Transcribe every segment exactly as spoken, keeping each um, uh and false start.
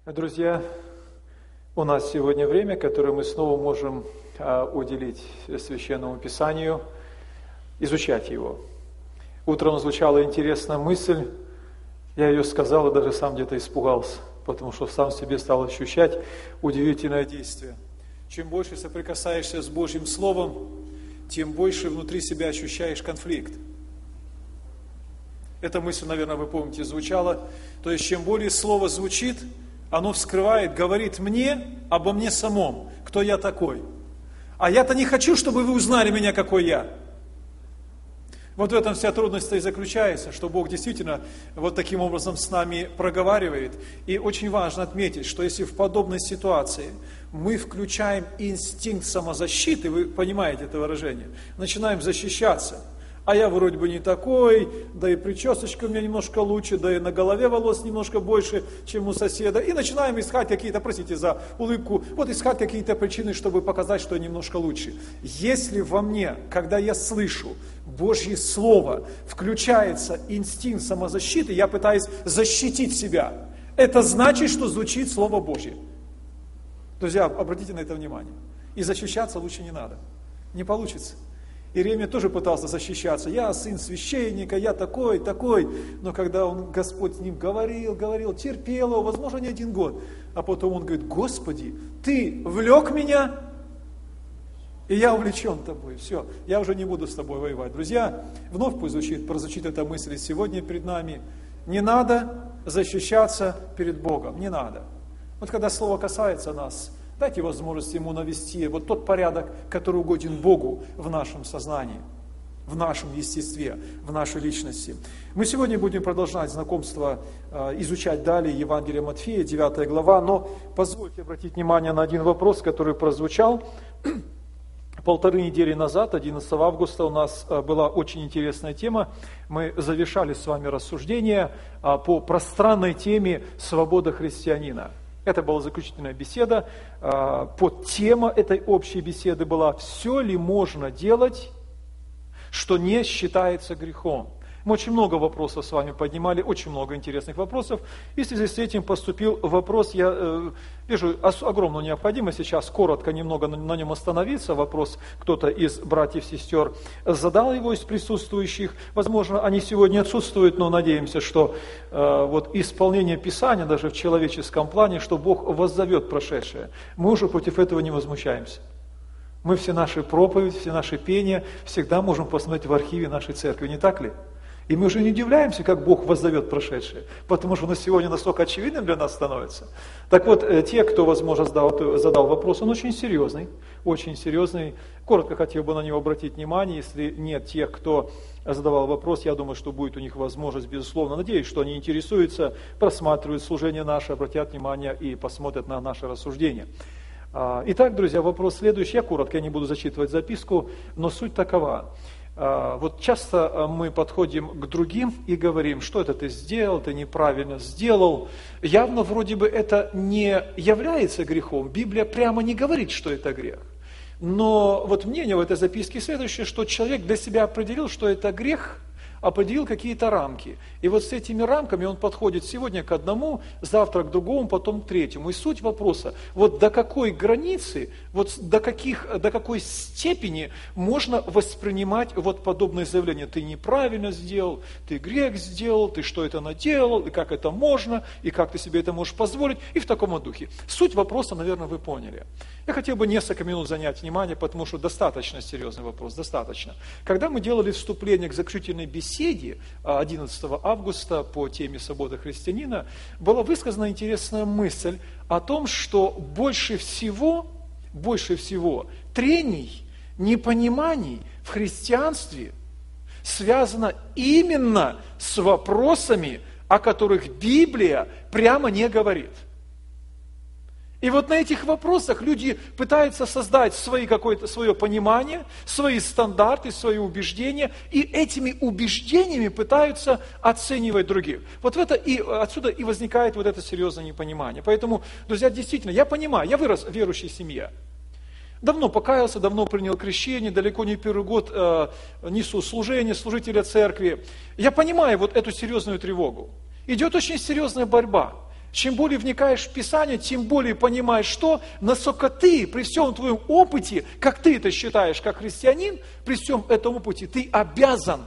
Друзья, у нас сегодня время, которое мы снова можем а, уделить Священному Писанию, изучать его. Утром звучала интересная мысль, я ее сказал и даже сам где-то испугался, потому что сам себе стал ощущать удивительное действие. Чем больше соприкасаешься с Божьим Словом, тем больше внутри себя ощущаешь конфликт. Эта мысль, наверное, вы помните, звучала. То есть, чем более Слово звучит, оно вскрывает, говорит мне обо мне самом, кто я такой. А я-то не хочу, чтобы вы узнали меня, какой я. Вот в этом вся трудность и заключается, что Бог действительно вот таким образом с нами проговаривает. И очень важно отметить, что если в подобной ситуации мы включаем инстинкт самозащиты, вы понимаете это выражение, начинаем защищаться, а я вроде бы не такой, да и причесочка у меня немножко лучше, да и на голове волос немножко больше, чем у соседа. И начинаем искать какие-то, простите за улыбку, вот искать какие-то причины, чтобы показать, что я немножко лучше. Если во мне, когда я слышу Божье Слово, включается инстинкт самозащиты, я пытаюсь защитить себя. Это значит, что звучит Слово Божье. Друзья, обратите на это внимание. И защищаться лучше не надо. Не получится. Иеремия тоже пытался защищаться. Я сын священника, я такой, такой. Но когда он, Господь с ним говорил, говорил, терпел его, возможно, не один год. А потом он говорит: Господи, Ты влек меня, и я увлечен Тобой. Все, я уже не буду с Тобой воевать. Друзья, вновь пусть звучит, прозвучит эта мысль сегодня перед нами. Не надо защищаться перед Богом, не надо. Вот когда Слово касается нас, дайте возможность Ему навести вот тот порядок, который угоден Богу в нашем сознании, в нашем естестве, в нашей личности. Мы сегодня будем продолжать знакомство, изучать далее Евангелие Матфея, девятая глава, но позвольте обратить внимание на один вопрос, который прозвучал. Полторы недели назад, одиннадцатого августа, у нас была очень интересная тема. Мы завершали с вами рассуждения по пространной теме «Свобода христианина». Это была заключительная беседа. Под тема этой общей беседы была: все ли можно делать, что не считается грехом? Мы очень много вопросов с вами поднимали, очень много интересных вопросов. И в связи с этим поступил вопрос, я э, вижу огромную необходимость сейчас коротко немного на, на нем остановиться. Вопрос кто-то из братьев, сестер задал его из присутствующих. Возможно, они сегодня отсутствуют, но надеемся, что э, вот исполнение Писания, даже в человеческом плане, что Бог воззовет прошедшее. Мы уже против этого не возмущаемся. Мы все наши проповеди, все наши пения всегда можем посмотреть в архиве нашей церкви, не так ли? И мы уже не удивляемся, как Бог воззовет прошедшее, потому что он сегодня настолько очевидным для нас становится. Так вот, те, кто, возможно, задал, задал вопрос, он очень серьезный, очень серьезный. Коротко хотел бы на него обратить внимание. Если нет тех, кто задавал вопрос, я думаю, что будет у них возможность, безусловно. Надеюсь, что они интересуются, просматривают служение наше, обратят внимание и посмотрят на наше рассуждение. Итак, друзья, вопрос следующий. Я коротко, я не буду зачитывать записку, но суть такова. Вот часто мы подходим к другим и говорим: что это ты сделал, ты неправильно сделал. Явно вроде бы это не является грехом. Библия прямо не говорит, что это грех. Но вот мнение в этой записке следующее, что человек для себя определил, что это грех, определил какие-то рамки. И вот с этими рамками он подходит сегодня к одному, завтра к другому, потом к третьему. И суть вопроса: вот до какой границы, вот до, каких, до какой степени можно воспринимать вот подобное заявление: ты неправильно сделал, ты грех сделал, ты что это наделал, и как это можно, и как ты себе это можешь позволить, и в таком духе. Суть вопроса, наверное, вы поняли. Я хотел бы несколько минут занять внимание, потому что достаточно серьезный вопрос, достаточно. Когда мы делали вступление к заключительной беседе одиннадцатого августа по теме «Свобода христианина», была высказана интересная мысль о том, что больше всего, больше всего трений, непониманий в христианстве связано именно с вопросами, о которых Библия прямо не говорит. И вот на этих вопросах люди пытаются создать свои, какое-то свое понимание, свои стандарты, свои убеждения, и этими убеждениями пытаются оценивать других. Вот в это и, отсюда и возникает вот это серьезное непонимание. Поэтому, друзья, действительно, я понимаю, я вырос в верующей семье. Давно покаялся, давно принял крещение, далеко не первый год э, несу служение, служителя церкви. Я понимаю вот эту серьезную тревогу. Идет очень серьезная борьба. Чем более вникаешь в Писание, тем более понимаешь, что, насколько ты при всем твоем опыте, как ты это считаешь, как христианин, при всем этом опыте, ты обязан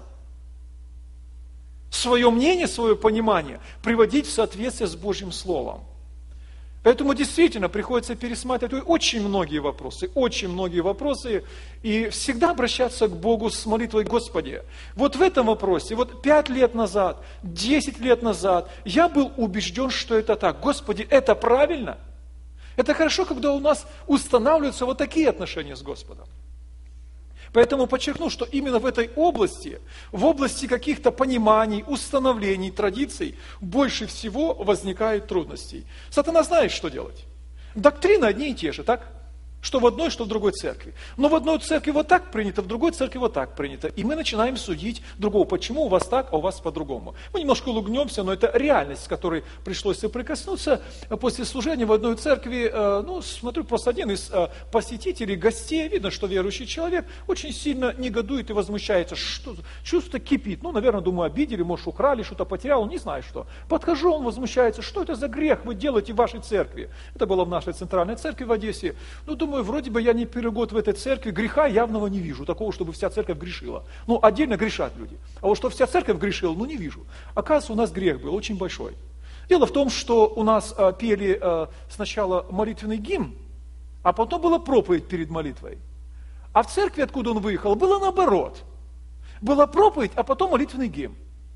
свое мнение, свое понимание приводить в соответствие с Божьим Словом. Поэтому действительно приходится пересматривать очень многие вопросы, очень многие вопросы, и всегда обращаться к Богу с молитвой: Господи, вот в этом вопросе, вот пять лет назад, десять лет назад я был убежден, что это так. Господи, это правильно? Это хорошо, когда у нас устанавливаются вот такие отношения с Господом. Поэтому подчеркну, что именно в этой области, в области каких-то пониманий, установлений, традиций, больше всего возникает трудностей. Сатана знает, что делать. Доктрины одни и те же, так? Что в одной, что в другой церкви. Но в одной церкви вот так принято, в другой церкви вот так принято. И мы начинаем судить другого. Почему у вас так, а у вас по-другому? Мы немножко улыбнемся, но это реальность, с которой пришлось соприкоснуться. После служения в одной церкви, ну, смотрю, просто один из посетителей, гостей, видно, что верующий человек, очень сильно негодует и возмущается. Что, чувство кипит. Ну, наверное, думаю, обидели, может, украли, что-то потерял, не знаю что. Подхожу, он возмущается. Что это за грех вы делаете в вашей церкви? Это было в нашей центральной церкви в Одессе. Ну, думаю, вроде бы я не первый год в этой церкви, греха явного не вижу, такого, чтобы вся церковь грешила. Ну, отдельно грешат люди. А вот что вся церковь грешила, ну, не вижу. Оказывается, у нас грех был очень большой. Дело в том, что у нас а, пели а, сначала молитвенный гимн, а потом была проповедь перед молитвой. А в церкви, откуда он выехал, было наоборот. Была проповедь, а потом молитвенный гимн.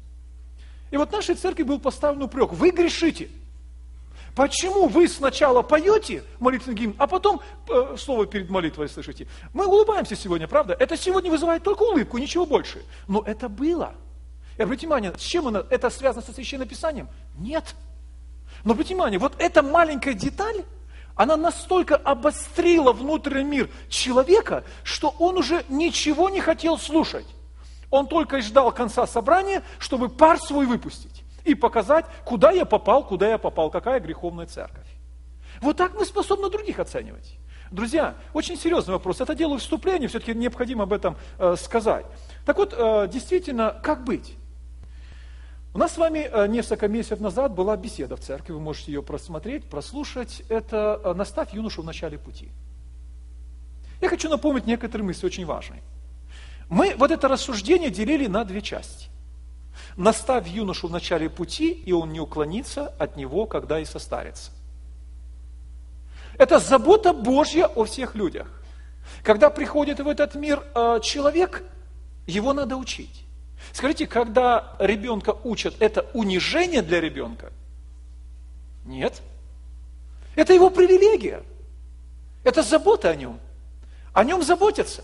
И вот в нашей церкви был поставлен упрек: вы грешите. Почему вы сначала поете молитвенный гимн, а потом э, слово перед молитвой слышите? Мы улыбаемся сегодня, правда? Это сегодня вызывает только улыбку, ничего больше. Но это было. И обратите внимание, с чем оно, это связано со Священным Писанием? Нет. Но обратите внимание, вот эта маленькая деталь, она настолько обострила внутренний мир человека, что он уже ничего не хотел слушать. Он только и ждал конца собрания, чтобы пар свой выпустить. И показать, куда я попал, куда я попал, какая греховная церковь. Вот так мы способны других оценивать. Друзья, очень серьезный вопрос. Это делаю вступление, все-таки необходимо об этом э, сказать. Так вот, э, действительно, как быть? У нас с вами э, несколько месяцев назад была беседа в церкви, вы можете ее просмотреть, прослушать. Это э, «Наставь юношу в начале пути». Я хочу напомнить некоторые мысли, очень важные. Мы вот это рассуждение делили на две части. Наставь юношу в начале пути, и он не уклонится от него, когда и состарится. Это забота Божья о всех людях. Когда приходит в этот мир э, человек, его надо учить. Скажите, когда ребенка учат, это унижение для ребенка? Нет. Это его привилегия. Это забота о нем. О нем заботятся.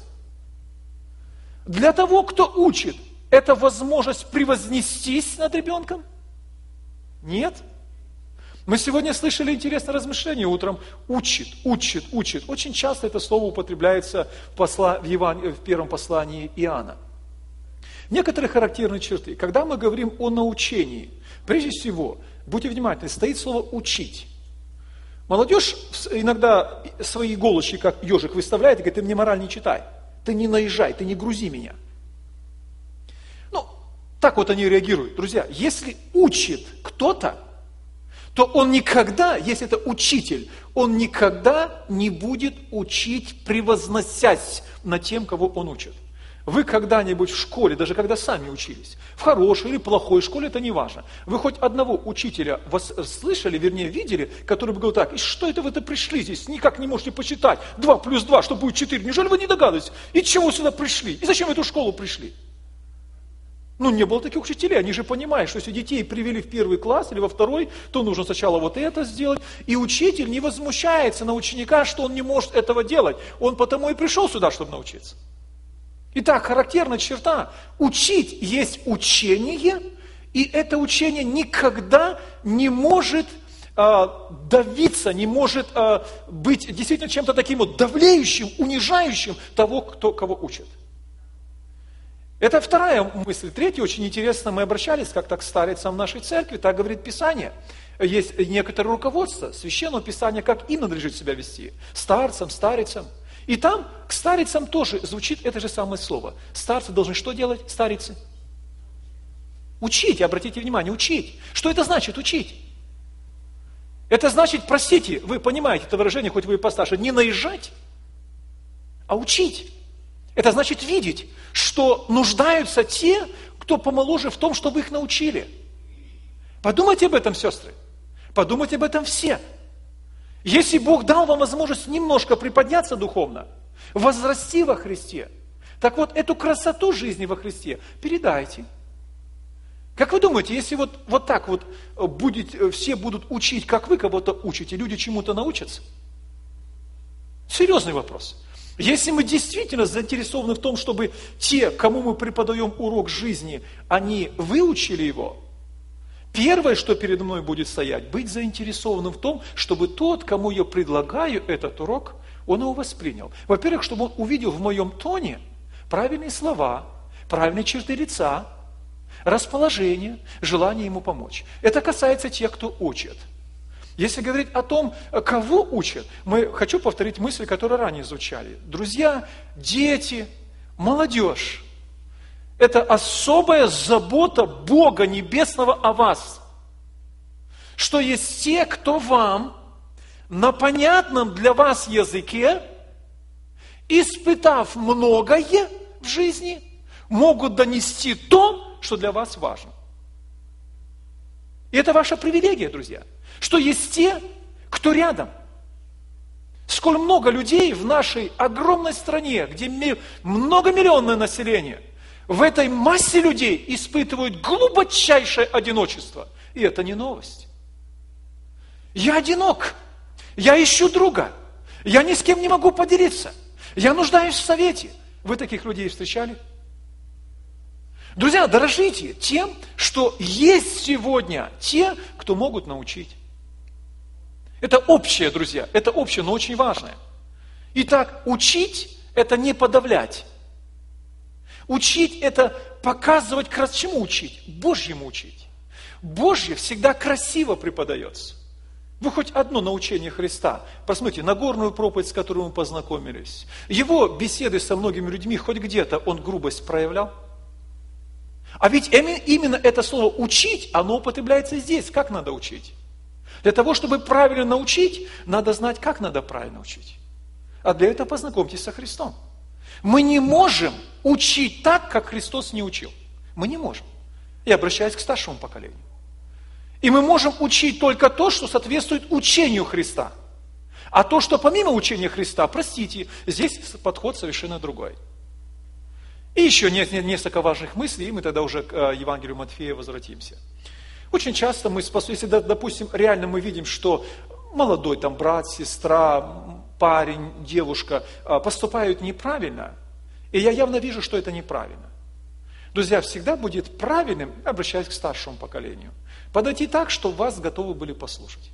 Для того, кто учит, это возможность превознестись над ребенком? Нет. Мы сегодня слышали интересное размышление утром. Учит, учит, учит. Очень часто это слово употребляется в, посла, в, Еван, в первом послании Иоанна. Некоторые характерные черты. Когда мы говорим о научении, прежде всего, будьте внимательны, стоит слово «учить». Молодежь иногда свои иголочки, как ежик, выставляет и говорит: ты мне мораль не читай, ты не наезжай, ты не грузи меня. Так вот они реагируют. Друзья, если учит кто-то, то он никогда, если это учитель, он никогда не будет учить, превозносясь над тем, кого он учит. Вы когда-нибудь в школе, даже когда сами учились, в хорошей или плохой школе, это не важно, вы хоть одного учителя вас слышали, вернее видели, который бы говорил так: и что это вы это пришли здесь, никак не можете посчитать, два плюс два, что будет четыре, неужели вы не догадываетесь, и чего сюда пришли, и зачем в эту школу пришли? Ну, не было таких учителей, они же понимают, что если детей привели в первый класс или во второй, то нужно сначала вот это сделать. И учитель не возмущается на ученика, что он не может этого делать. Он потому и пришел сюда, чтобы научиться. Итак, характерная черта. Учить есть учение, и это учение никогда не может э, давиться, не может э, быть действительно чем-то таким вот давлеющим, унижающим того, кто, кого учит. Это вторая мысль. Третья, очень интересно, мы обращались как-то к старицам нашей церкви, так говорит Писание. Есть некоторое руководство Священного Писания, как им надлежит себя вести. Старцам, старицам. И там к старицам тоже звучит это же самое слово. Старцы должны что делать, старицы? Учить, обратите внимание, учить. Что это значит учить? Это значит, простите, вы понимаете это выражение, хоть вы и постарше, не наезжать, а учить. Это значит видеть, что нуждаются те, кто помоложе в том, чтобы их научили. Подумайте об этом, сестры. Подумайте об этом все. Если Бог дал вам возможность немножко приподняться духовно, возрасти во Христе, так вот эту красоту жизни во Христе передайте. Как вы думаете, если вот, вот так вот будет, все будут учить, как вы кого-то учите, люди чему-то научатся? Серьезный вопрос. Если мы действительно заинтересованы в том, чтобы те, кому мы преподаем урок жизни, они выучили его, первое, что передо мной будет стоять, быть заинтересованным в том, чтобы тот, кому я предлагаю этот урок, он его воспринял. Во-первых, чтобы он увидел в моем тоне правильные слова, правильные черты лица, расположение, желание ему помочь. Это касается тех, кто учит. Если говорить о том, кого учат, мы, хочу повторить мысли, которые ранее звучали. Друзья, дети, молодежь. Это особая забота Бога Небесного о вас. Что есть те, кто вам на понятном для вас языке, испытав многое в жизни, могут донести то, что для вас важно. И это ваша привилегия, друзья. Что есть те, кто рядом. Сколь много людей в нашей огромной стране, где многомиллионное население, в этой массе людей испытывают глубочайшее одиночество. И это не новость. Я одинок. Я ищу друга. Я ни с кем не могу поделиться. Я нуждаюсь в совете. Вы таких людей встречали? Друзья, дорожите тем, что есть сегодня те, кто могут научить. Это общее, друзья, это общее, но очень важное. Итак, учить – это не подавлять. Учить – это показывать, чему учить? Божьему учить. Божье всегда красиво преподается. Вы хоть одно научение Христа, посмотрите, Нагорную проповедь, с которой мы познакомились, его беседы со многими людьми, хоть где-то он грубость проявлял? А ведь именно это слово «учить», оно употребляется здесь. Как надо учить? Для того, чтобы правильно научить, надо знать, как надо правильно учить. А для этого познакомьтесь со Христом. Мы не можем учить так, как Христос не учил. Мы не можем. Я обращаюсь к старшему поколению. И мы можем учить только то, что соответствует учению Христа. А то, что помимо учения Христа, простите, здесь подход совершенно другой. И еще несколько важных мыслей, и мы тогда уже к Евангелию Матфея возвратимся. Очень часто мы, если, допустим, реально мы видим, что молодой там брат, сестра, парень, девушка поступают неправильно, и я явно вижу, что это неправильно. Друзья, всегда будет правильным, обращаясь к старшему поколению, подойти так, чтобы вас готовы были послушать.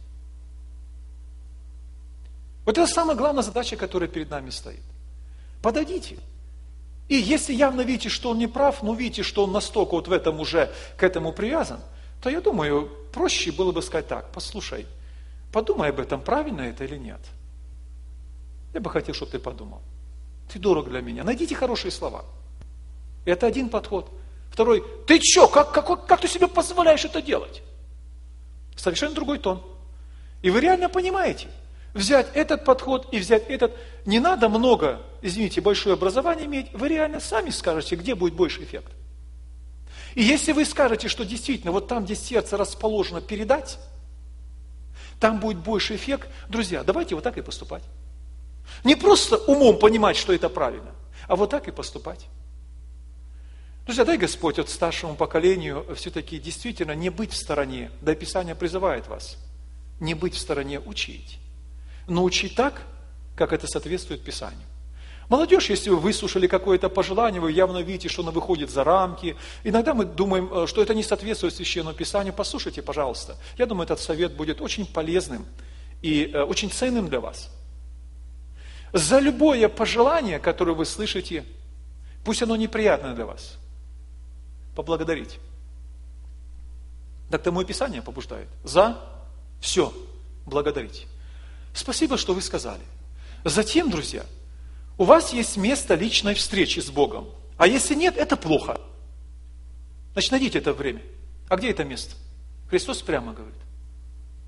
Вот это самая главная задача, которая перед нами стоит. Подойдите. И если явно видите, что он не прав, но видите, что он настолько вот в этом уже к этому привязан, то я думаю, проще было бы сказать так: послушай, подумай об этом, правильно это или нет. Я бы хотел, чтобы ты подумал. Ты дорог для меня. Найдите хорошие слова. Это один подход. Второй: ты что, как, как, как ты себе позволяешь это делать? Совершенно другой тон. И вы реально понимаете, взять этот подход и взять этот, не надо много, извините, большое образование иметь, вы реально сами скажете, где будет больше эффект. И если вы скажете, что действительно вот там, где сердце расположено передать, там будет больше эффект, друзья, давайте вот так и поступать. Не просто умом понимать, что это правильно, а вот так и поступать. Друзья, дай Господь от старшему поколению все-таки действительно не быть в стороне, да и Писание призывает вас, не быть в стороне, учить. Но учить так, как это соответствует Писанию. Молодежь, если вы выслушали какое-то пожелание, вы явно видите, что оно выходит за рамки. Иногда мы думаем, что это не соответствует Священному Писанию. Послушайте, пожалуйста. Я думаю, этот совет будет очень полезным и очень ценным для вас. За любое пожелание, которое вы слышите, пусть оно неприятное для вас, поблагодарите. Так тому и Писание побуждает. За все благодарите. Спасибо, что вы сказали. Затем, друзья, у вас есть место личной встречи с Богом. А если нет, это плохо. Значит, найдите это время. А где это место? Христос прямо говорит.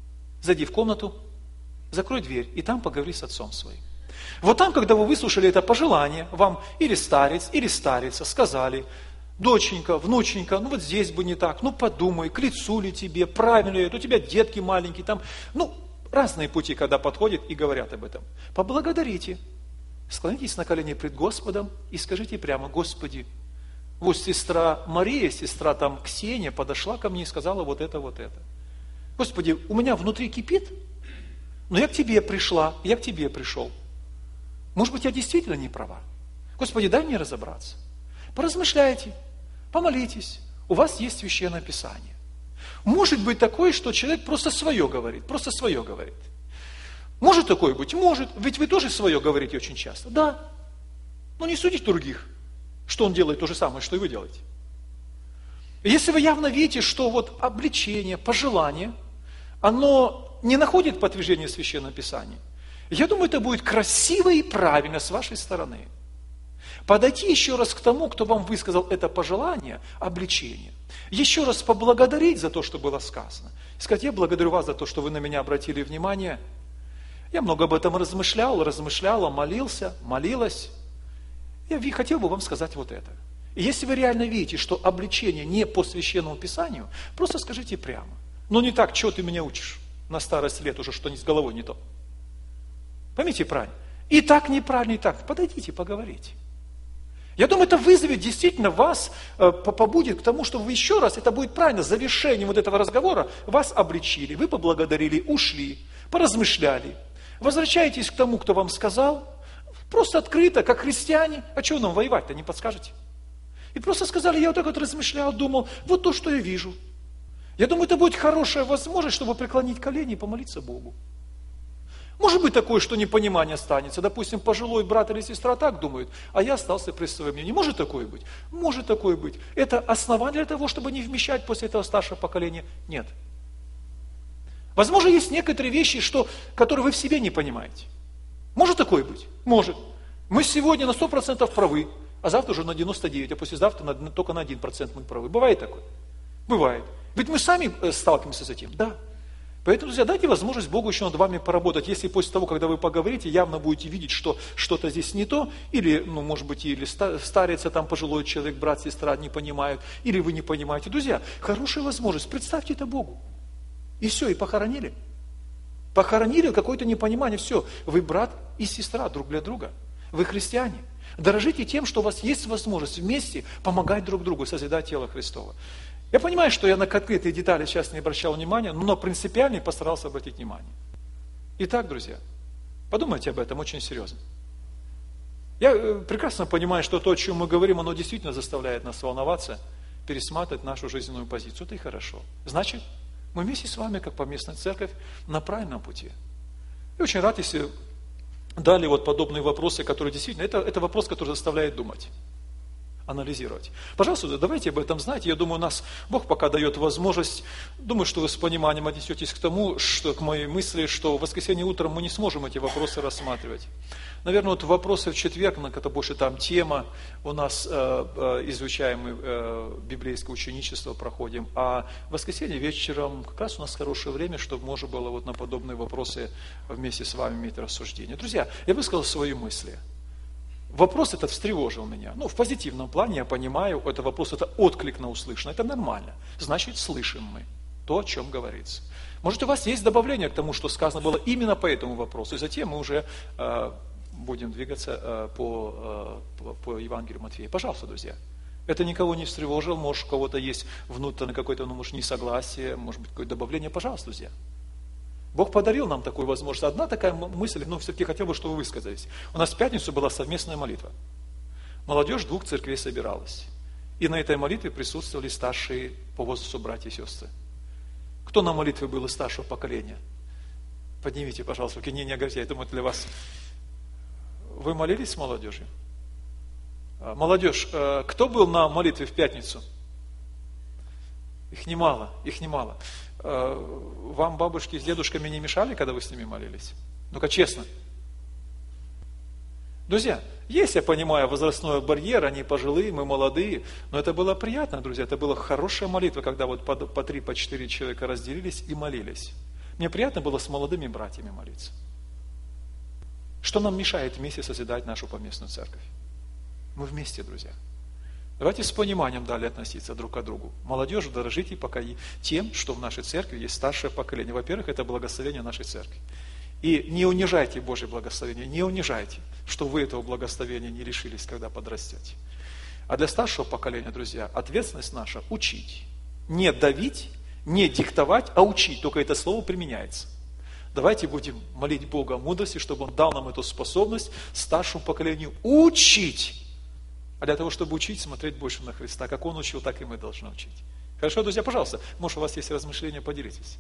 зайди в комнату, закрой дверь, и там поговори с отцом своим. Вот там, когда вы выслушали это пожелание, вам или старец, или старица сказали: доченька, внученька, ну вот здесь бы не так, ну подумай, к лицу ли тебе, правильно ли это, у тебя детки маленькие, там, ну, разные пути, когда подходят и говорят об этом. Поблагодарите, склонитесь на колени пред Господом и скажите прямо: Господи, вот сестра Мария, сестра там Ксения подошла ко мне и сказала вот это, вот это. Господи, у меня внутри кипит, но я к Тебе пришла, я к Тебе пришел. Может быть, я действительно не права. Господи, дай мне разобраться. Поразмышляйте, помолитесь. У вас есть Священное Писание. Может быть такое, что человек просто свое говорит, просто свое говорит. Может такое быть? Может. Ведь вы тоже свое говорите очень часто. Да. Но не судите других, что он делает то же самое, что и вы делаете. Если вы явно видите, что вот обличение, пожелание, оно не находит подтверждения в Священном Писании, я думаю, это будет красиво и правильно с вашей стороны. Подойти еще раз к тому, кто вам высказал это пожелание, обличение. Еще раз поблагодарить за то, что было сказано. И сказать: я благодарю вас за то, что вы на меня обратили внимание. Я много об этом размышлял, размышляла, молился, молилась. Я хотел бы вам сказать вот это. И если вы реально видите, что обличение не по Священному Писанию, просто скажите прямо. Но не так: что ты меня учишь на старость лет уже, что с головой не то. Поймите правильно. И так неправильно, и так. Подойдите, поговорите. Я думаю, это вызовет действительно вас, побудит к тому, что вы еще раз, это будет правильно, завершением вот этого разговора, вас обличили, вы поблагодарили, ушли, поразмышляли. Возвращаетесь к тому, кто вам сказал, просто открыто, как христиане. А чего нам воевать-то, не подскажете? И просто сказали: я вот так вот размышлял, думал, вот то, что я вижу. Я думаю, это будет хорошая возможность, чтобы преклонить колени и помолиться Богу. Может быть такое, что непонимание останется. Допустим, пожилой брат или сестра так думают, а я остался при своем мнении. Может такое быть? Может такое быть. Это основание для того, чтобы не вмещать после этого старшего поколения? Нет. Возможно, есть некоторые вещи, что, которые вы в себе не понимаете. Может такое быть? Может. Мы сегодня на сто процентов правы, а завтра уже на девяносто девять процентов, а послезавтра на, только на один процент мы правы. Бывает такое? Бывает. Ведь мы сами сталкиваемся с этим. Да. Поэтому, друзья, дайте возможность Богу еще над вами поработать. Если после того, когда вы поговорите, явно будете видеть, что что-то здесь не то, или, ну, может быть, или старец, там пожилой человек, брат, сестра не понимают, или вы не понимаете. Друзья, хорошая возможность, представьте это Богу. И все, и похоронили. Похоронили какое-то непонимание, все. Вы брат и сестра друг для друга. Вы христиане. Дорожите тем, что у вас есть возможность вместе помогать друг другу, созидать тело Христово. Я понимаю, что я на конкретные детали сейчас не обращал внимания, но принципиально постарался обратить внимание. Итак, друзья, подумайте об этом очень серьезно. Я прекрасно понимаю, что то, о чем мы говорим, оно действительно заставляет нас волноваться, пересматривать нашу жизненную позицию. Это и хорошо. Значит, мы вместе с вами, как поместная церковь, на правильном пути. Я очень рад, если дали вот подобные вопросы, которые действительно, это, это вопрос, который заставляет думать, анализировать. Пожалуйста, давайте об этом знать. Я думаю, нас Бог пока дает возможность. Думаю, что вы с пониманием отнесетесь к тому, что к моей мысли, что в воскресенье утром мы не сможем эти вопросы рассматривать. Наверное, вот вопросы в четверг, это больше там тема, у нас э, э, изучаемое э, библейское ученичество проходим, а в воскресенье вечером как раз у нас хорошее время, чтобы можно было вот на подобные вопросы вместе с вами иметь рассуждение. Друзья, я высказал свои мысли. Вопрос этот встревожил меня. Ну, в позитивном плане я понимаю, это вопрос, это отклик на услышанное, это нормально. Значит, слышим мы то, о чем говорится. Может, у вас есть добавление к тому, что сказано было именно по этому вопросу, и затем мы уже э, будем двигаться э, по, э, по, по Евангелию Матфея. Пожалуйста, друзья. Это никого не встревожило, может, у кого-то есть внутреннее какое-то, ну, может, несогласие, может быть, какое-то добавление. Пожалуйста, друзья. Бог подарил нам такую возможность. Одна такая мысль, но все-таки хотел бы, чтобы вы высказались. У нас в пятницу была совместная молитва. Молодежь двух церквей собиралась. И на этой молитве присутствовали старшие по возрасту братья и сестры. Кто на молитве был из старшего поколения? Поднимите, пожалуйста, руки. Не, не говорите, я думаю, для вас. Вы молились с молодежью? Молодежь, кто был на молитве в пятницу? Их немало, их немало. Вам бабушки с дедушками не мешали, когда вы с ними молились? Ну-ка, честно. Друзья, есть, я понимаю, возрастной барьер, они пожилые, мы молодые, но это было приятно, друзья, это была хорошая молитва, когда вот по, по три, по четыре человека разделились и молились. Мне приятно было с молодыми братьями молиться. Что нам мешает вместе созидать нашу поместную церковь? Мы вместе, друзья. Давайте с пониманием далее относиться друг к другу. Молодежь, дорожите пока и тем, что в нашей церкви есть старшее поколение. Во-первых, это благословение нашей церкви. И не унижайте Божье благословение, не унижайте, что вы этого благословения не решились, когда подрастете. А для старшего поколения, друзья, ответственность наша – учить. Не давить, не диктовать, а учить. Только это слово применяется. Давайте будем молить Бога о мудрости, чтобы Он дал нам эту способность старшему поколению учить. А для того, чтобы учить, смотреть больше на Христа. Как Он учил, так и мы должны учить. Хорошо, друзья, пожалуйста, может, у вас есть размышления, поделитесь.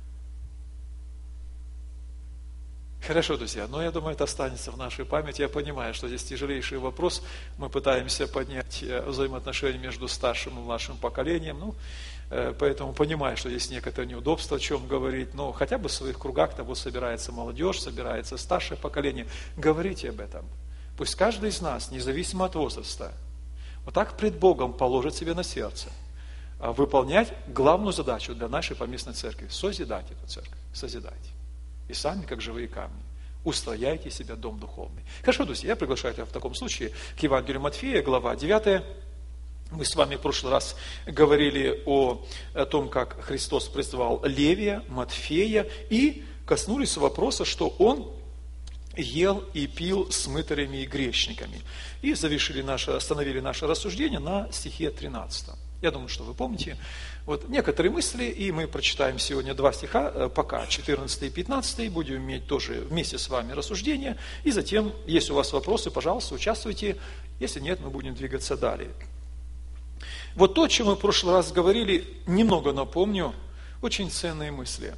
Хорошо, друзья, но я думаю, это останется в нашей памяти. Я понимаю, что здесь тяжелейший вопрос. Мы пытаемся поднять взаимоотношения между старшим и младшим поколением. Ну, поэтому понимаю, что здесь некоторые неудобства, о чем говорить. Но хотя бы в своих кругах, там вот собирается молодежь, собирается старшее поколение. Говорите об этом. Пусть каждый из нас, независимо от возраста, вот так пред Богом положит себе на сердце выполнять главную задачу для нашей поместной церкви. Созидать эту церковь, созидать. И сами, как живые камни, устрояйте себе дом духовный. Хорошо, друзья, я приглашаю тебя в таком случае к Евангелию Матфея, глава девятая. Мы с вами в прошлый раз говорили о, о том, как Христос призвал Левия, Матфея, и коснулись вопроса, что Он ел и пил с мытарями и грешниками. И завершили наше, остановили наше рассуждение на стихе тринадцатом. Я думаю, что вы помните. Вот некоторые мысли, и мы прочитаем сегодня два стиха, пока четырнадцатый и пятнадцатый, будем иметь тоже вместе с вами рассуждения, и затем, если у вас вопросы, пожалуйста, участвуйте, если нет, мы будем двигаться далее. Вот то, о чем мы в прошлый раз говорили, немного напомню, очень ценные мысли.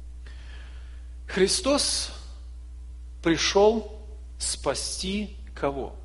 Христос пришел спасти кого?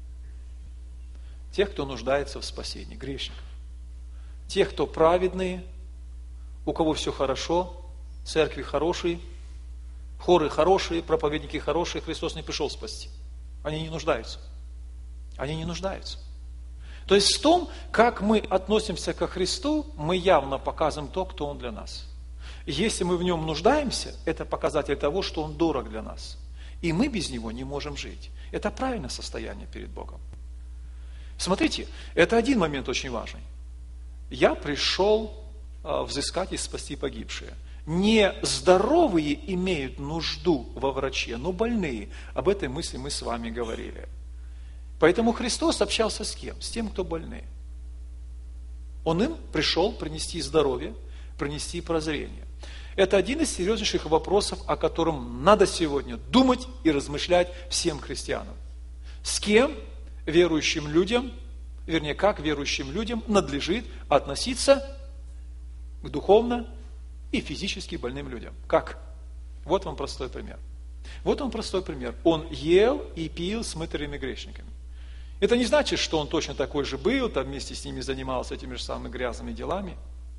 Тех, кто нуждается в спасении, грешников. Тех, кто праведные, у кого все хорошо, церкви хорошие, хоры хорошие, проповедники хорошие, Христос не пришел спасти. Они не нуждаются. Они не нуждаются. То есть в том, как мы относимся ко Христу, мы явно показываем то, кто Он для нас. Если мы в Нем нуждаемся, это показатель того, что Он дорог для нас. И мы без Него не можем жить. Это правильное состояние перед Богом. Смотрите, это один момент очень важный. Я пришел взыскать и спасти погибшие. Не здоровые имеют нужду во враче, но больные. Об этой мысли мы с вами говорили. Поэтому Христос общался с кем? С тем, кто больные. Он им пришел принести здоровье, принести прозрение. Это один из серьезнейших вопросов, о котором надо сегодня думать и размышлять всем христианам. С кем верующим людям, вернее, как верующим людям надлежит относиться к духовно и физически больным людям. Как? Вот вам простой пример. Вот вам простой пример. Он ел и пил с мытарями грешниками. Это не значит, что он точно такой же был, там вместе с ними занимался этими же самыми грязными делами.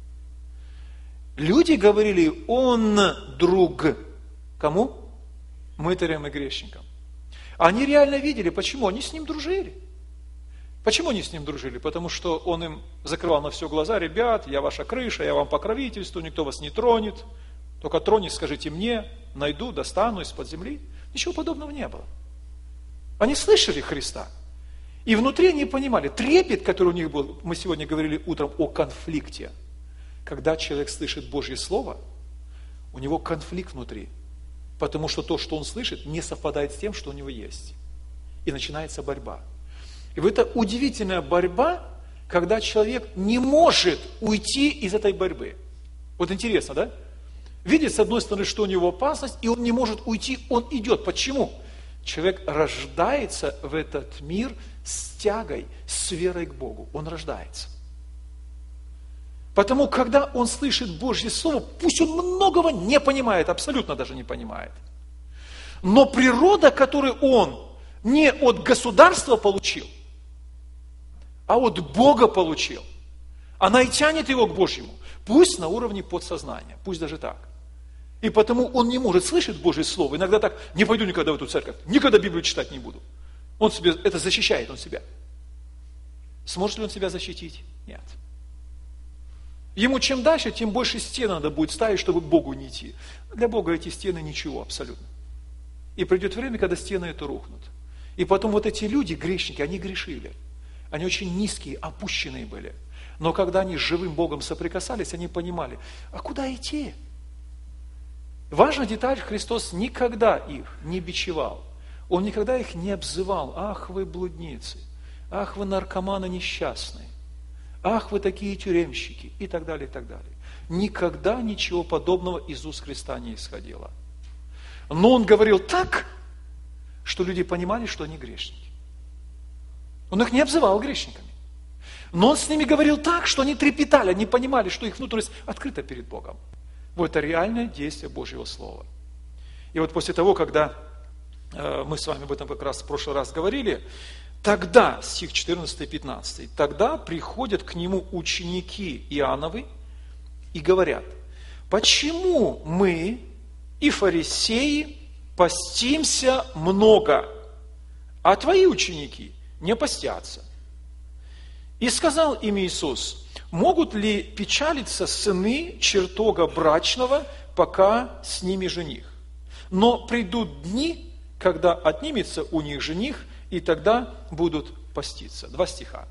Люди говорили, он друг. Кому? Мытарям и грешникам. Они реально видели, почему? Они с ним дружили. Почему они с ним дружили? Потому что он им закрывал на все глаза: ребят, я ваша крыша, я вам покровительствую, никто вас не тронет. Только тронет, скажите мне, найду, достану из-под земли. Ничего подобного не было. Они слышали Христа. И внутри они понимали, трепет, который у них был, мы сегодня говорили утром о конфликте. Когда человек слышит Божье Слово, у него конфликт внутри. Потому что то, что он слышит, не совпадает с тем, что у него есть. И начинается борьба. И вот это удивительная борьба, когда человек не может уйти из этой борьбы. Вот интересно, да? Видит, с одной стороны, что у него опасность, и он не может уйти, он идет. Почему? Человек рождается в этот мир с тягой, с верой к Богу. Он рождается. Потому, когда он слышит Божье Слово, пусть он многого не понимает, абсолютно даже не понимает. Но природа, которую он не от государства получил, а от Бога получил, она и тянет его к Божьему. Пусть на уровне подсознания, пусть даже так. И потому он не может слышать Божье Слово. Иногда так: не пойду никогда в эту церковь, никогда Библию читать не буду. Он себе, это защищает он себя. Сможет ли он себя защитить? Нет. Ему чем дальше, тем больше стен надо будет ставить, чтобы к Богу не идти. Для Бога эти стены ничего абсолютно. И придет время, когда стены это рухнут. И потом вот эти люди, грешники, они грешили. Они очень низкие, опущенные были. Но когда они с живым Богом соприкасались, они понимали, а куда идти? Важная деталь, Христос никогда их не бичевал. Он никогда их не обзывал. Ах, вы блудницы, ах, вы наркоманы несчастные, ах, вы такие тюремщики, и так далее, и так далее. Никогда ничего подобного из уст Христа не исходило. Но Он говорил так, что люди понимали, что они грешники. Он их не обзывал грешниками. Но Он с ними говорил так, что они трепетали, они понимали, что их внутренность открыта перед Богом. Вот это реальное действие Божьего Слова. И вот после того, когда э, мы с вами об этом как раз в прошлый раз говорили, тогда, стих четырнадцатый пятнадцатый, тогда приходят к Нему ученики Иоанновы и говорят, почему мы и фарисеи постимся много, а твои ученики не постятся? И сказал им Иисус, могут ли печалиться сыны чертога брачного, пока с ними жених? Но придут дни, когда отнимется у них жених, и тогда будут поститься. Два стиха.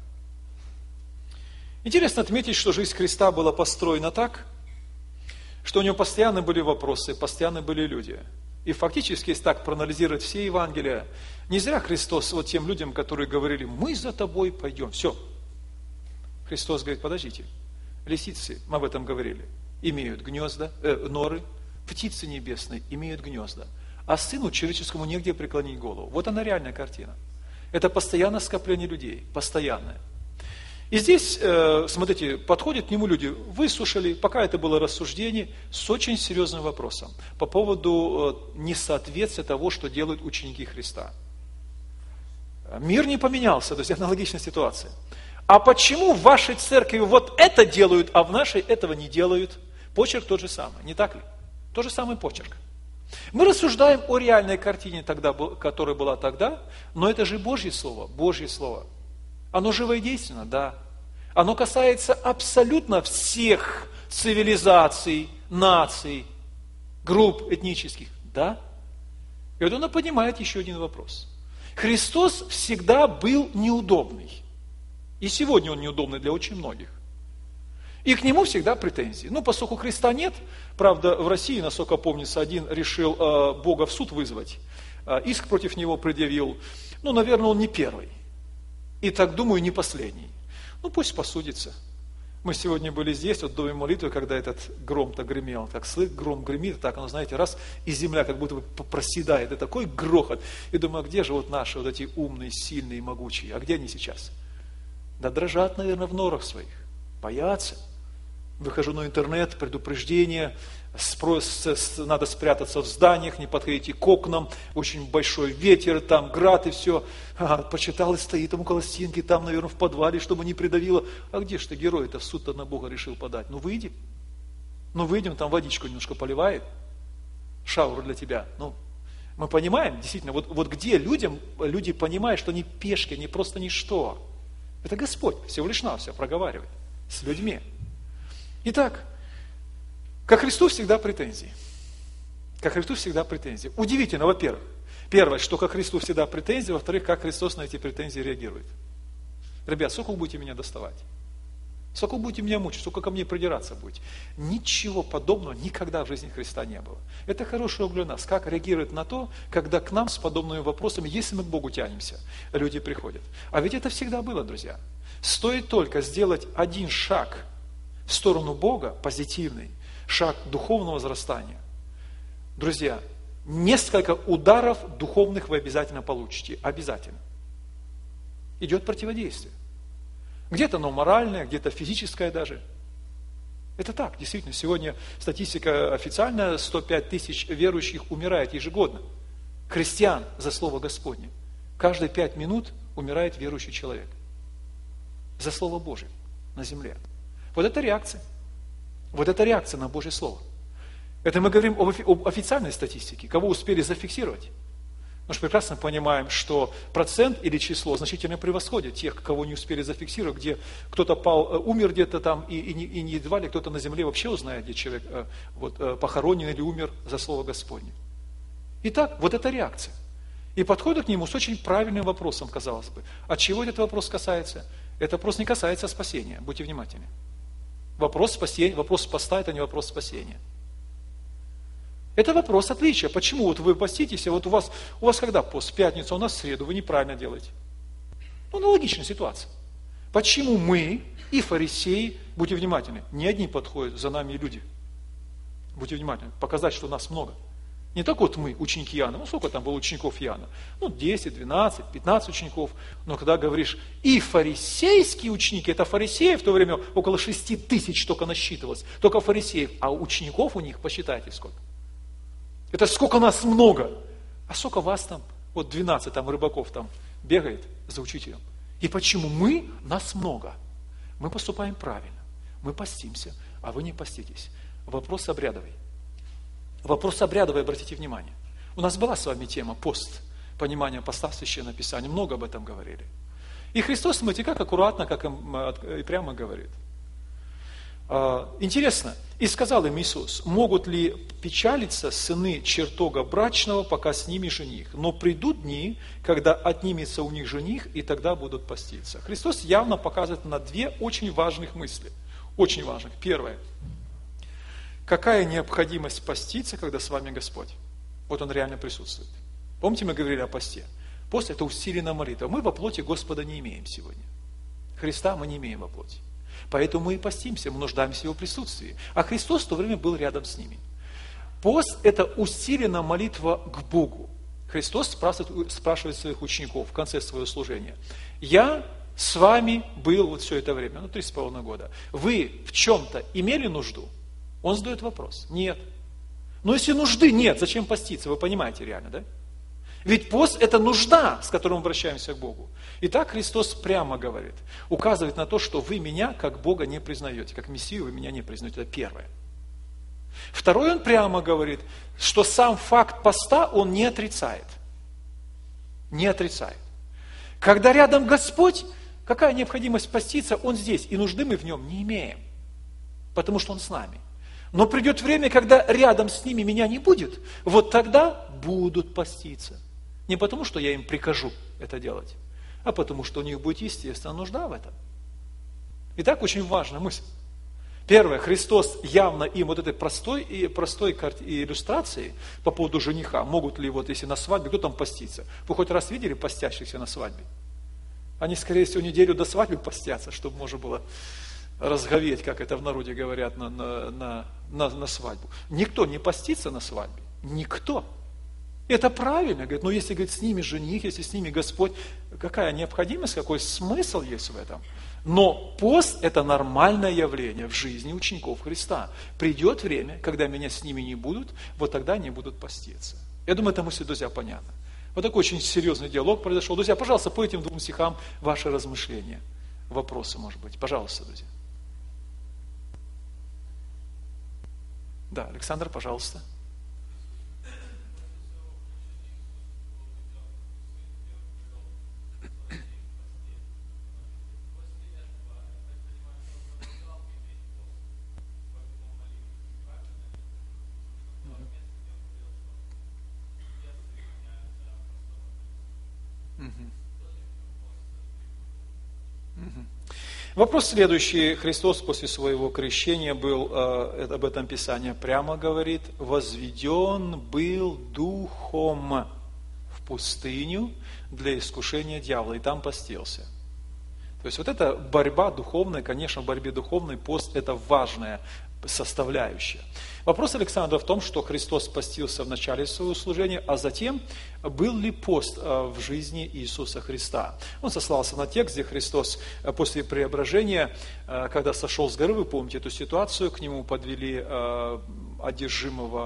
Интересно отметить, что жизнь Христа была построена так, что у него постоянно были вопросы, постоянно были люди. И фактически, если так проанализировать все Евангелия, не зря Христос вот тем людям, которые говорили, мы за тобой пойдем, все. Христос говорит, подождите, лисицы, мы об этом говорили, имеют гнезда, э, норы, птицы небесные имеют гнезда, а сыну человеческому негде преклонить голову. Вот она реальная картина. Это постоянное скопление людей, постоянное. И здесь, э, смотрите, подходят к нему люди, выслушали, пока это было рассуждение, с очень серьезным вопросом по поводу э, несоответствия того, что делают ученики Христа. Мир не поменялся, то есть аналогичная ситуация. А почему в вашей церкви вот это делают, а в нашей этого не делают? Почерк тот же самый, не так ли? Тот же самый почерк. Мы рассуждаем о реальной картине, тогда, которая была тогда, но это же Божье Слово, Божье Слово. Оно живо и действенно, да. Оно касается абсолютно всех цивилизаций, наций, групп этнических, да. И вот оно поднимает еще один вопрос. Христос всегда был неудобный. И сегодня он неудобный для очень многих. И к нему всегда претензии. Ну, поскольку Христа нет, правда, в России, насколько помнится, один решил э, Бога в суд вызвать, э, иск против него предъявил. Ну, наверное, он не первый. И так, думаю, не последний. Ну, пусть посудится. Мы сегодня были здесь, вот в доме молитвы, когда этот гром-то гремел, как слык, гром гремит, так, оно, знаете, раз, и земля как будто бы проседает, и такой грохот. И думаю, а где же вот наши вот эти умные, сильные, могучие, а где они сейчас? Да дрожат, наверное, в норах своих, боятся. Выхожу на интернет, предупреждение, спрос, надо спрятаться в зданиях, не подходите к окнам, очень большой ветер, там град и все. А, почитал и стоит там около стенки, там, наверное, в подвале, чтобы не придавило. А где ж ты, герой-то, в суд-то на Бога решил подать? Ну, выйди. Ну, выйдем, там водичку немножко поливает, шаур для тебя. Ну, мы понимаем, действительно, вот, вот где людям, люди понимают, что они пешки, они просто ничто. Это Господь всего лишь навсего проговаривает с людьми. Итак, ко Христу всегда претензии. Ко Христу всегда претензии. Удивительно, во-первых. Первое, что ко Христу всегда претензии, во-вторых, как Христос на эти претензии реагирует. Ребят, сколько вы будете меня доставать? Сколько вы будете меня мучить? Сколько ко мне придираться будете? Ничего подобного никогда в жизни Христа не было. Это хороший урок для нас. Как реагирует на то, когда к нам с подобными вопросами, если мы к Богу тянемся, люди приходят. А ведь это всегда было, друзья. Стоит только сделать один шаг в сторону Бога, позитивный, шаг духовного возрастания. Друзья, несколько ударов духовных вы обязательно получите. Обязательно. Идет противодействие. Где-то оно моральное, где-то физическое даже. Это так, действительно. Сегодня статистика официальная, сто пять тысяч верующих умирает ежегодно. Христиан за Слово Господне. Каждые пять минут умирает верующий человек. За Слово Божие на земле. Вот это реакция. Вот это реакция на Божье Слово. Это мы говорим об официальной статистике. Кого успели зафиксировать? Мы же прекрасно понимаем, что процент или число значительно превосходит тех, кого не успели зафиксировать, где кто-то пал, умер где-то там, и, и, не, и не едва ли кто-то на земле вообще узнает, где человек э, вот, э, похоронен или умер за слово Господне. Итак, вот эта реакция. И подходит к нему с очень правильным вопросом, казалось бы. От чего этот вопрос касается? Этот вопрос не касается спасения, будьте внимательны. Вопрос спасения, вопрос поста – это не вопрос спасения. Это вопрос отличия. Почему вот вы поститесь, а вот у вас, у вас когда пост? В пятницу, а у нас в среду, вы неправильно делаете. Ну, аналогичная ситуация. Почему мы и фарисеи, будьте внимательны, не одни подходят, за нами и люди. Будьте внимательны, показать, что нас много. Не так вот мы, ученики Иоанна, ну сколько там было учеников Иоанна? Ну, десять, двенадцать, пятнадцать учеников. Но когда говоришь, и фарисейские ученики, это фарисеев в то время около шести тысяч только насчитывалось, только фарисеев, а учеников у них, посчитайте сколько. Это сколько нас много. А сколько вас там, вот двенадцать там рыбаков там бегает за учителем. И почему мы, нас много? Мы поступаем правильно. Мы постимся, а вы не поститесь. Вопрос обрядовый. Вопрос обрядовый, обратите внимание. У нас была с вами тема пост, понимание поста в Священном Писании. Много об этом говорили. И Христос, смотрите, как аккуратно, как и прямо говорит. Интересно, и сказал им Иисус, могут ли печалиться сыны чертога брачного, пока с ними жених, но придут дни, когда отнимется у них жених, и тогда будут поститься. Христос явно показывает на две очень важных мысли, очень важных. Первое, какая необходимость поститься, когда с вами Господь? Вот Он реально присутствует. Помните, мы говорили о посте? Пост – это усиленная молитва. Мы во плоти Господа не имеем сегодня. Христа мы не имеем во плоти. Поэтому мы и постимся, мы нуждаемся в Его присутствии. А Христос в то время был рядом с ними. Пост – это усиленная молитва к Богу. Христос спрашивает, спрашивает своих учеников в конце своего служения. Я с вами был вот все это время, ну, три с половиной года. Вы в чем-то имели нужду? Он задает вопрос. Нет. Но если нужды нет, зачем поститься? Вы понимаете реально, да? Ведь пост – это нужда, с которой мы обращаемся к Богу. Итак, Христос прямо говорит, указывает на то, что вы меня как Бога не признаете, как Мессию вы меня не признаете. Это первое. Второе, Он прямо говорит, что сам факт поста Он не отрицает. Не отрицает. Когда рядом Господь, какая необходимость поститься? Он здесь, и нужды мы в Нем не имеем, потому что Он с нами. Но придет время, когда рядом с ними меня не будет, вот тогда будут поститься. Не потому, что я им прикажу это делать, а потому, что у них будет естественная нужда в этом. Итак, очень важная мысль. Первое, Христос явно им вот этой простой, и простой иллюстрации по поводу жениха, могут ли вот если на свадьбе, кто там постится? Вы хоть раз видели постящихся на свадьбе? Они, скорее всего, неделю до свадьбы постятся, чтобы можно было разговеть, как это в народе говорят, на, на, на, на, на свадьбу. Никто не постится на свадьбе. Никто. Это правильно. Говорит, но если, говорит, с ними жених, если с ними Господь, какая необходимость, какой смысл есть в этом? Но пост – это нормальное явление в жизни учеников Христа. Придет время, когда меня с ними не будут, вот тогда они будут поститься. Я думаю, эта мысль, друзья, понятна. Вот такой очень серьезный диалог произошел. Друзья, пожалуйста, по этим двум стихам ваши размышления, вопросы, может быть. Пожалуйста, друзья. Да, Александр, пожалуйста. Вопрос следующий. Христос после своего крещения был, э, об этом Писание прямо говорит, возведен был духом в пустыню для искушения дьявола, и там постился. То есть вот эта борьба духовная, конечно, в борьбе духовной пост – это важная составляющая. Вопрос Александра в том, что Христос постился в начале своего служения, а затем был ли пост в жизни Иисуса Христа. Он сослался на текст, где Христос после преображения, когда сошел с горы, вы помните эту ситуацию, к нему подвели одержимого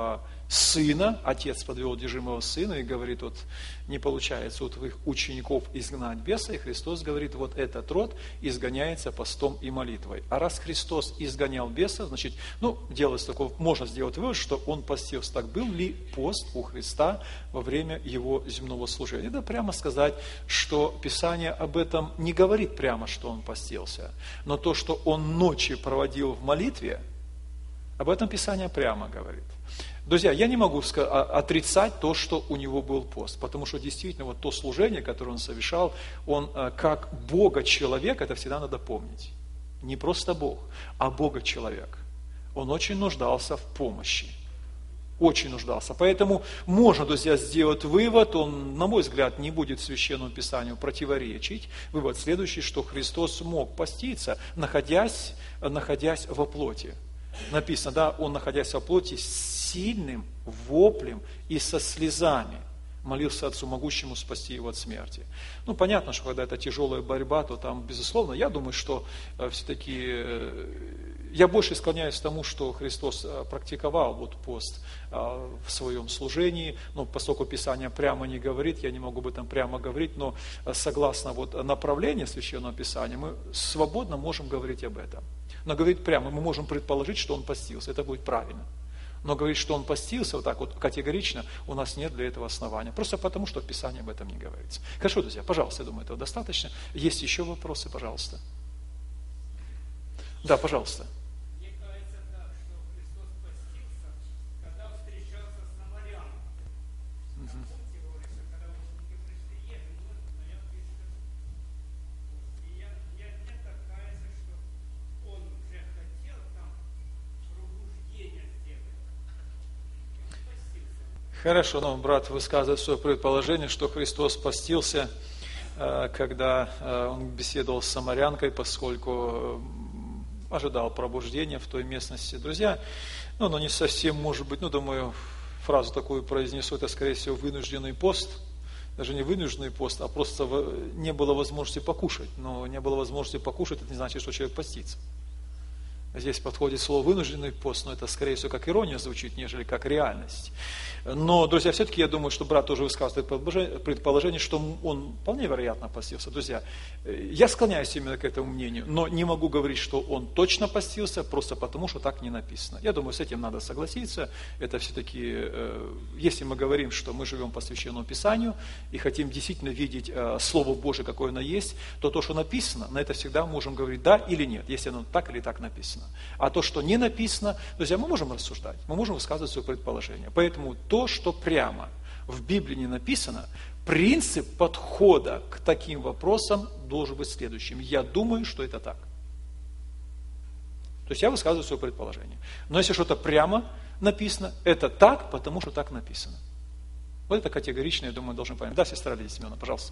сына, отец подвел одержимого сына и говорит, вот не получается у твоих учеников изгнать беса, и Христос говорит, вот этот род изгоняется постом и молитвой. А раз Христос изгонял беса, значит, ну, делать такого, можно сделать вывод, что он постился. Так был ли пост у Христа во время его земного служения? Да прямо сказать, что Писание об этом не говорит прямо, что он постился, но то, что он ночи проводил в молитве, об этом Писание прямо говорит. Друзья, я не могу отрицать то, что у него был пост, потому что действительно вот то служение, которое он совершал, он как Бога-человек, это всегда надо помнить. Не просто Бог, а Бога-человек. Он очень нуждался в помощи. Очень нуждался. Поэтому можно, друзья, сделать вывод, он, на мой взгляд, не будет Священному Писанию противоречить. Вывод следующий, что Христос мог поститься, находясь, находясь во плоти. Написано, да, он, находясь во плоти, с сильным воплем и со слезами молился Отцу Могущему спасти его от смерти. Ну, понятно, что когда это тяжелая борьба, то там, безусловно, я думаю, что э, все-таки э, я больше склоняюсь к тому, что Христос э, практиковал вот пост э, в своем служении, но поскольку Писание прямо не говорит, я не могу об этом прямо говорить, но э, согласно вот направлению Священного Писания, мы свободно можем говорить об этом. Но говорить прямо, мы можем предположить, что он постился, это будет правильно. Но говорить, что он постился, вот так вот категорично, у нас нет для этого основания. Просто потому, что в Писании об этом не говорится. Хорошо, друзья, пожалуйста, я думаю, этого достаточно. Есть еще вопросы, пожалуйста. Да, пожалуйста. Мне кажется так, что Христос постился, когда встречался с самарянами. На пункте говорится, когда ученики пришли ехать, но я пишу. И я, я, мне так кажется, что он уже хотел там пробуждение сделать. Хорошо, но брат высказывает свое предположение, что Христос постился, когда он беседовал с самарянкой, поскольку ожидал пробуждения в той местности. Друзья, ну, оно не совсем может быть, ну, думаю, фразу такую произнесу, это, скорее всего, вынужденный пост, даже не вынужденный пост, а просто не было возможности покушать. Но не было возможности покушать, это не значит, что человек постится. Здесь подходит слово «вынужденный пост», но это, скорее всего, как ирония звучит, нежели как реальность. Но, друзья, все-таки я думаю, что брат тоже высказывает предположение, что он вполне вероятно постился. Друзья, я склоняюсь именно к этому мнению, но не могу говорить, что он точно постился, просто потому, что так не написано. Я думаю, с этим надо согласиться. Это все-таки, если мы говорим, что мы живем по Священному Писанию и хотим действительно видеть Слово Божие, какое оно есть, то то, что написано, на это всегда можем говорить «да» или «нет», если оно так или так написано. А то, что не написано, друзья, мы можем рассуждать, мы можем высказывать свое предположение. Поэтому то, что прямо в Библии не написано, принцип подхода к таким вопросам должен быть следующим. Я думаю, что это так. То есть я высказываю свое предположение. Но если что-то прямо написано, это так, потому что так написано. Вот это категорично, я думаю, должен понять. Да, сестра Лидия Семеновна, пожалуйста.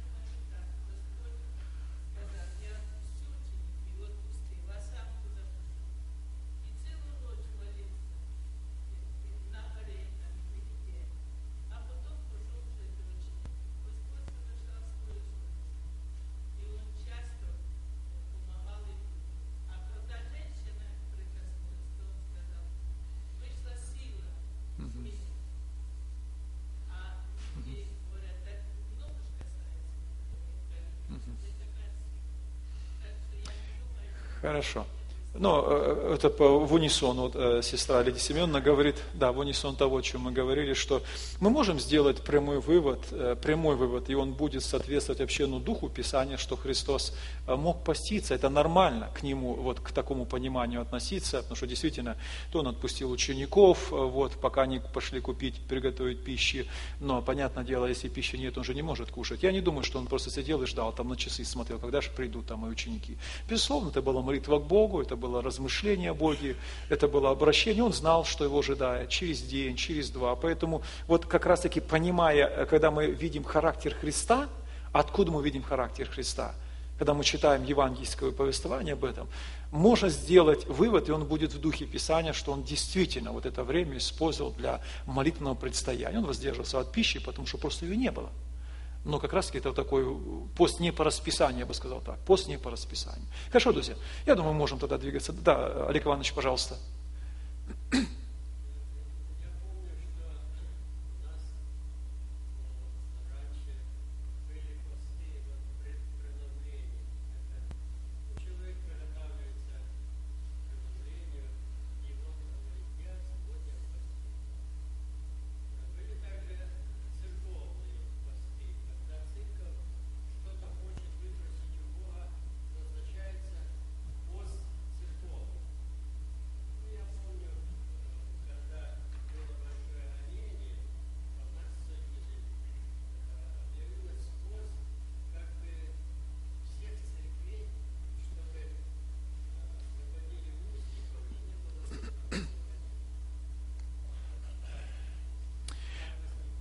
Хорошо. Но это в унисон, вот сестра Лидия Семеновна говорит, да, в унисон того, о чем мы говорили, что мы можем сделать прямой вывод, прямой вывод, и он будет соответствовать вообще ну, духу Писания, что Христос мог поститься, это нормально к нему, вот к такому пониманию относиться, потому что действительно, то он отпустил учеников, вот, пока они пошли купить, приготовить пищи, но, понятное дело, если пищи нет, он же не может кушать. Я не думаю, что он просто сидел и ждал, там на часы смотрел, когда же придут там мои ученики. Безусловно, это была молитва к Богу, это было размышление о Боге, это было обращение, он знал, что его ожидает через день, через два. Поэтому вот как раз таки понимая, когда мы видим характер Христа, откуда мы видим характер Христа? Когда мы читаем евангельское повествование об этом, можно сделать вывод, и он будет в духе Писания, что он действительно вот это время использовал для молитвенного предстояния. Он воздерживался от пищи, потому что просто ее не было. Но как раз это вот такой пост не по расписанию, я бы сказал так. Пост не по расписанию. Хорошо, друзья. Я думаю, мы можем тогда двигаться. Да, Олег Иванович, пожалуйста. Я помню,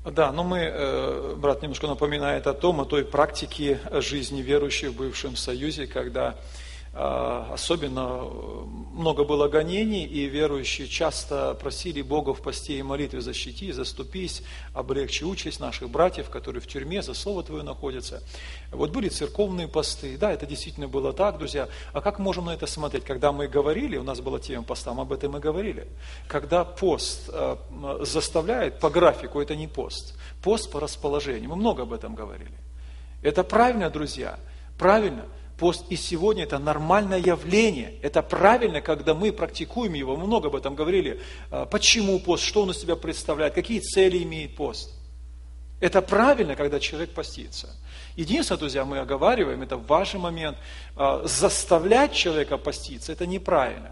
Да, но мы, э, брат немножко напоминает о том, о той практике жизни верующих в бывшем Союзе, когда э, особенно много было гонений, и верующие часто просили Бога в посте и молитве: защити, заступись, облегчи участь наших братьев, которые в тюрьме за Слово Твое находятся. Вот были церковные посты, да, это действительно было так, друзья. А как можем на это смотреть? Когда мы говорили, у нас была тема поста, мы об этом и говорили. Когда пост э, заставляет по графику, это не пост, пост по расположению, мы много об этом говорили. Это правильно, друзья, правильно. Пост и сегодня это нормальное явление, это правильно, когда мы практикуем его, мы много об этом говорили. Почему пост, что он из себя представляет, какие цели имеет пост. Это правильно, когда человек постится. Единственное, друзья, мы оговариваем, это важный момент, заставлять человека поститься, это неправильно.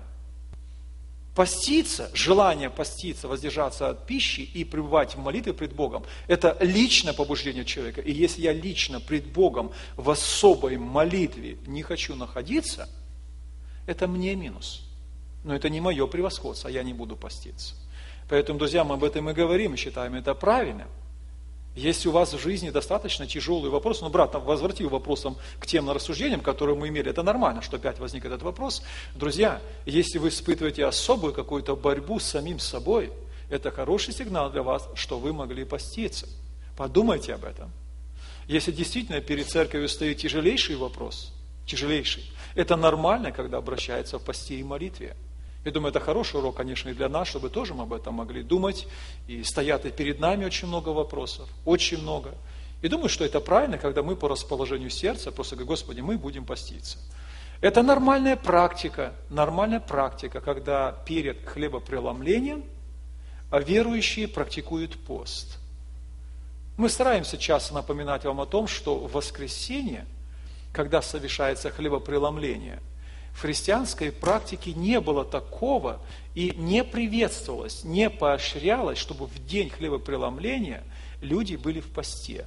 Поститься, желание поститься, воздержаться от пищи и пребывать в молитве пред Богом, это личное побуждение человека. И если я лично пред Богом в особой молитве не хочу находиться, это мне минус. Но это не мое превосходство, я не буду поститься. Поэтому, друзья, мы об этом и говорим, и считаем это правильным. Если у вас в жизни достаточно тяжелый вопрос, ну, брат, возвратил вопросом к тем рассуждениям, которые мы имели, это нормально, что опять возник этот вопрос. Друзья, если вы испытываете особую какую-то борьбу с самим собой, это хороший сигнал для вас, что вы могли поститься. Подумайте об этом. Если действительно перед церковью стоит тяжелейший вопрос, тяжелейший, это нормально, когда обращается в посте и молитве. Я думаю, это хороший урок, конечно, и для нас, чтобы тоже мы об этом могли думать. И стоят и перед нами очень много вопросов, очень много. И думаю, что это правильно, когда мы по расположению сердца просто говорим: Господи, мы будем поститься. Это нормальная практика, нормальная практика, когда перед хлебопреломлением верующие практикуют пост. Мы стараемся часто напоминать вам о том, что в воскресенье, когда совершается хлебопреломление, в христианской практике не было такого и не приветствовалось, не поощрялось, чтобы в день хлебопреломления люди были в посте.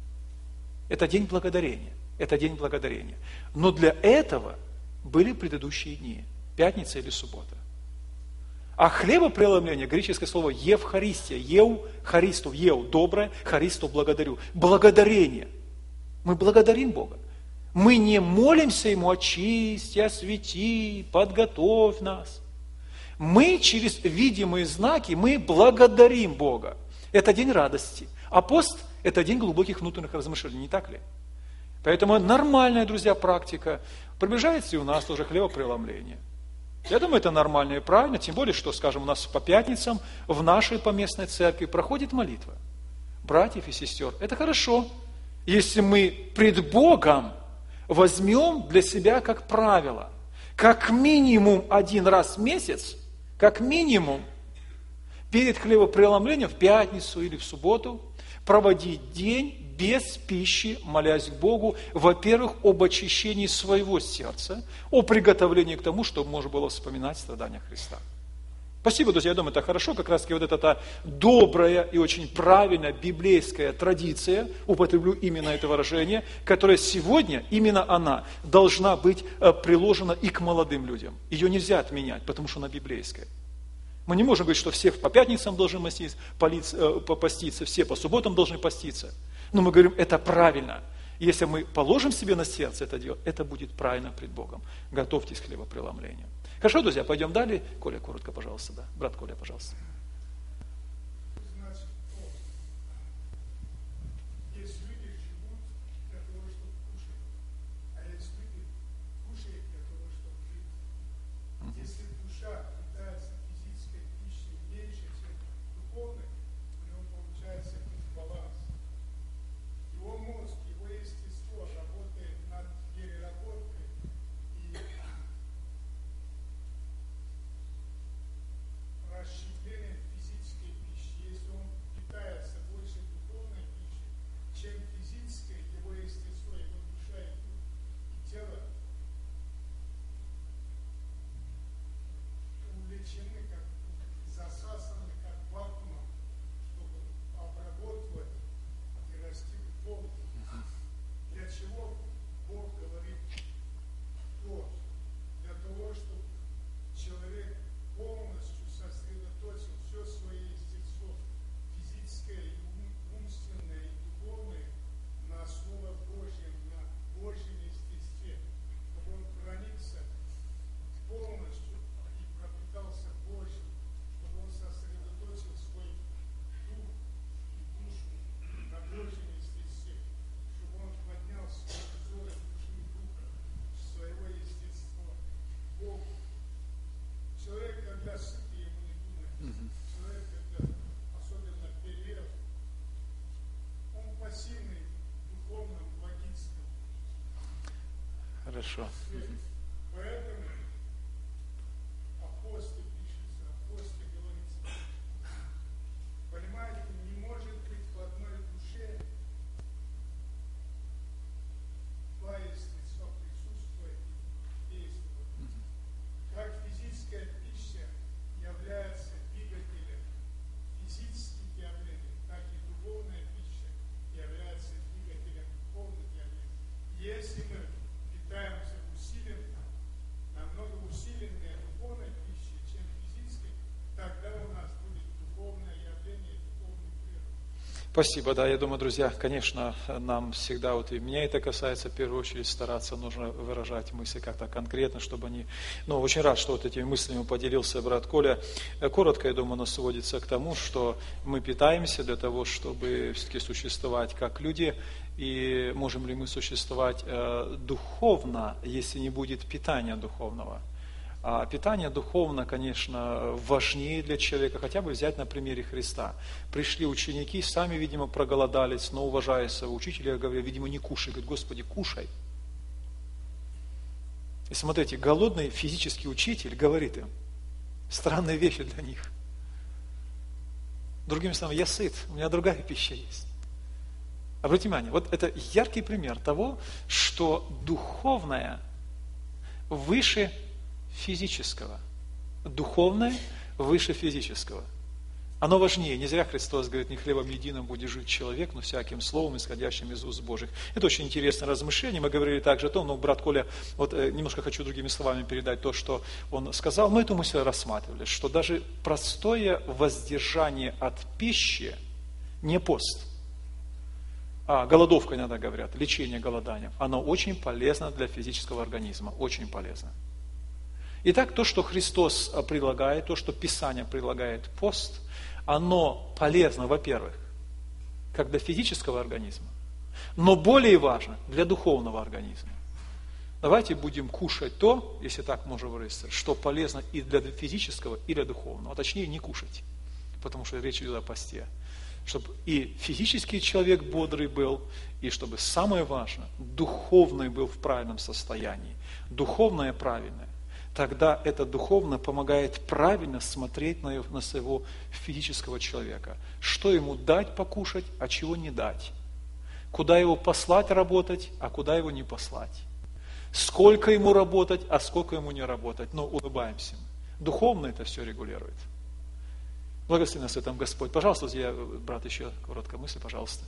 Это день благодарения. Это день благодарения. Но для этого были предыдущие дни, пятница или суббота. А хлебопреломление, греческое слово евхаристия, ев, харисту, ев, доброе, харисту, благодарю. Благодарение. Мы благодарим Бога. Мы не молимся Ему: очисти, освети, подготовь нас. Мы через видимые знаки, мы благодарим Бога. Это день радости. А пост – это день глубоких внутренних размышлений, не так ли? Поэтому нормальная, друзья, практика. Приближается и у нас тоже хлебопреломление. Я думаю, это нормально и правильно, тем более, что, скажем, у нас по пятницам в нашей поместной церкви проходит молитва братьев и сестер. Это хорошо, если мы пред Богом возьмем для себя как правило, как минимум один раз в месяц, как минимум, перед хлебопреломлением в пятницу или в субботу проводить день без пищи, молясь к Богу, во-первых, об очищении своего сердца, о приготовлении к тому, чтобы можно было вспоминать страдания Христа. Спасибо, друзья, я думаю, это хорошо, как раз таки вот эта та добрая и очень правильная библейская традиция, употреблю именно это выражение, которая сегодня, именно она, должна быть приложена и к молодым людям. Ее нельзя отменять, потому что она библейская. Мы не можем говорить, что все по пятницам должны поститься, все по субботам должны поститься. Но мы говорим, это правильно. Если мы положим себе на сердце это дело, это будет правильно пред Богом. Готовьтесь к хлебопреломлению. Хорошо, друзья, пойдем далее. Коля, коротко, пожалуйста, да. Брат Коля, пожалуйста. Значит, есть люди живут для того, чтобы кушать, а есть люди кушают для того, чтобы жить. Если душа питается физической пищей меньше, чем духовной, у него получается дисбаланс. Его мозг, его естество работает над переработкой и расщеплением Хорошо. Поэтому апостол пишется, апостол говорится. Понимаете, не может быть в одной душе два естества присутствовать и действовать. Как физическая пища является двигателем физических явлений, так и духовная пища является двигателем духовных явлений. Если мы питаемся усиленно, намного усиленной духовной пищей, чем физической, тогда у нас будет духовное явление, духовный прирост. Спасибо, да, я думаю, друзья, конечно, нам всегда, вот и меня это касается, в первую очередь стараться, нужно выражать мысли как-то конкретно, чтобы они, ну, очень рад, что вот этими мыслями поделился брат Коля. Коротко, я думаю, оно сводится к тому, что мы питаемся для того, чтобы все-таки существовать как люди, и можем ли мы существовать э, духовно, если не будет питания духовного. А питание духовно, конечно, важнее для человека, хотя бы взять на примере Христа. Пришли ученики, сами, видимо, проголодались, но уважая своего учителя, говорят, видимо, не кушай. Говорят, Господи, кушай. И смотрите, голодный физический учитель говорит им, странные вещи для них. Другими словами, я сыт, у меня другая пища есть. Обратите внимание, вот это яркий пример того, что духовное выше физического. Духовное выше физического. Оно важнее. Не зря Христос говорит, не хлебом единым будет жить человек, но всяким словом, исходящим из уст Божьих. Это очень интересное размышление. Мы говорили также о том, но брат Коля, вот немножко хочу другими словами передать то, что он сказал. Мы эту мысль рассматривали, что даже простое воздержание от пищи, не пост, а голодовка иногда говорят, лечение голоданием, оно очень полезно для физического организма, очень полезно. Итак, то, что Христос предлагает, то, что Писание предлагает пост, оно полезно, во-первых, как для физического организма, но более важно для духовного организма. Давайте будем кушать то, если так можно выразиться, что полезно и для физического, и для духовного. А точнее, не кушать, потому что речь идет о посте. Чтобы и физический человек бодрый был, и чтобы, самое важное, духовный был в правильном состоянии. Духовное правильное. Тогда это духовно помогает правильно смотреть на, на своего физического человека. Что ему дать покушать, а чего не дать. Куда его послать работать, а куда его не послать. Сколько ему работать, а сколько ему не работать. Но улыбаемся. Духовно это все регулирует. Благослови нас в этом Господь. Пожалуйста, я, брат, еще короткая мысль, пожалуйста.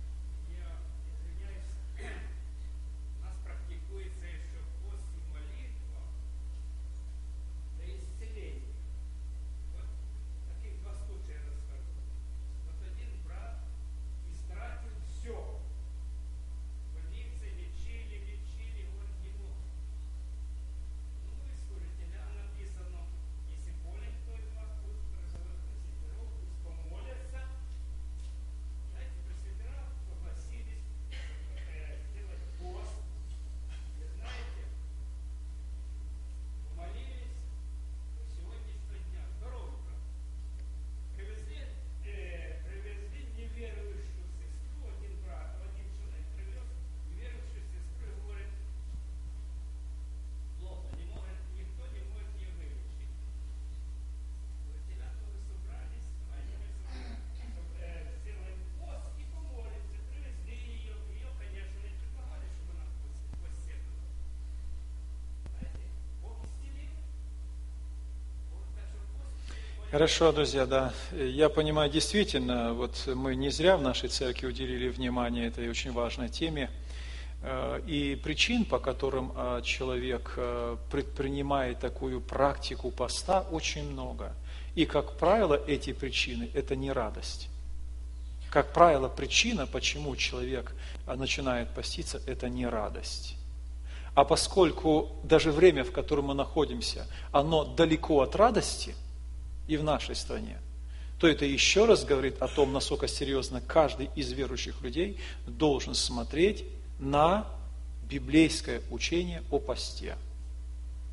Хорошо, друзья, да. Я понимаю, действительно, вот мы не зря в нашей церкви уделили внимание этой очень важной теме. И причин, по которым человек предпринимает такую практику поста, очень много. И, как правило, эти причины – это не радость. Как правило, причина, почему человек начинает поститься, это не радость. А поскольку даже время, в котором мы находимся, оно далеко от радости, и в нашей стране, то это еще раз говорит о том, насколько серьезно каждый из верующих людей должен смотреть на библейское учение о посте.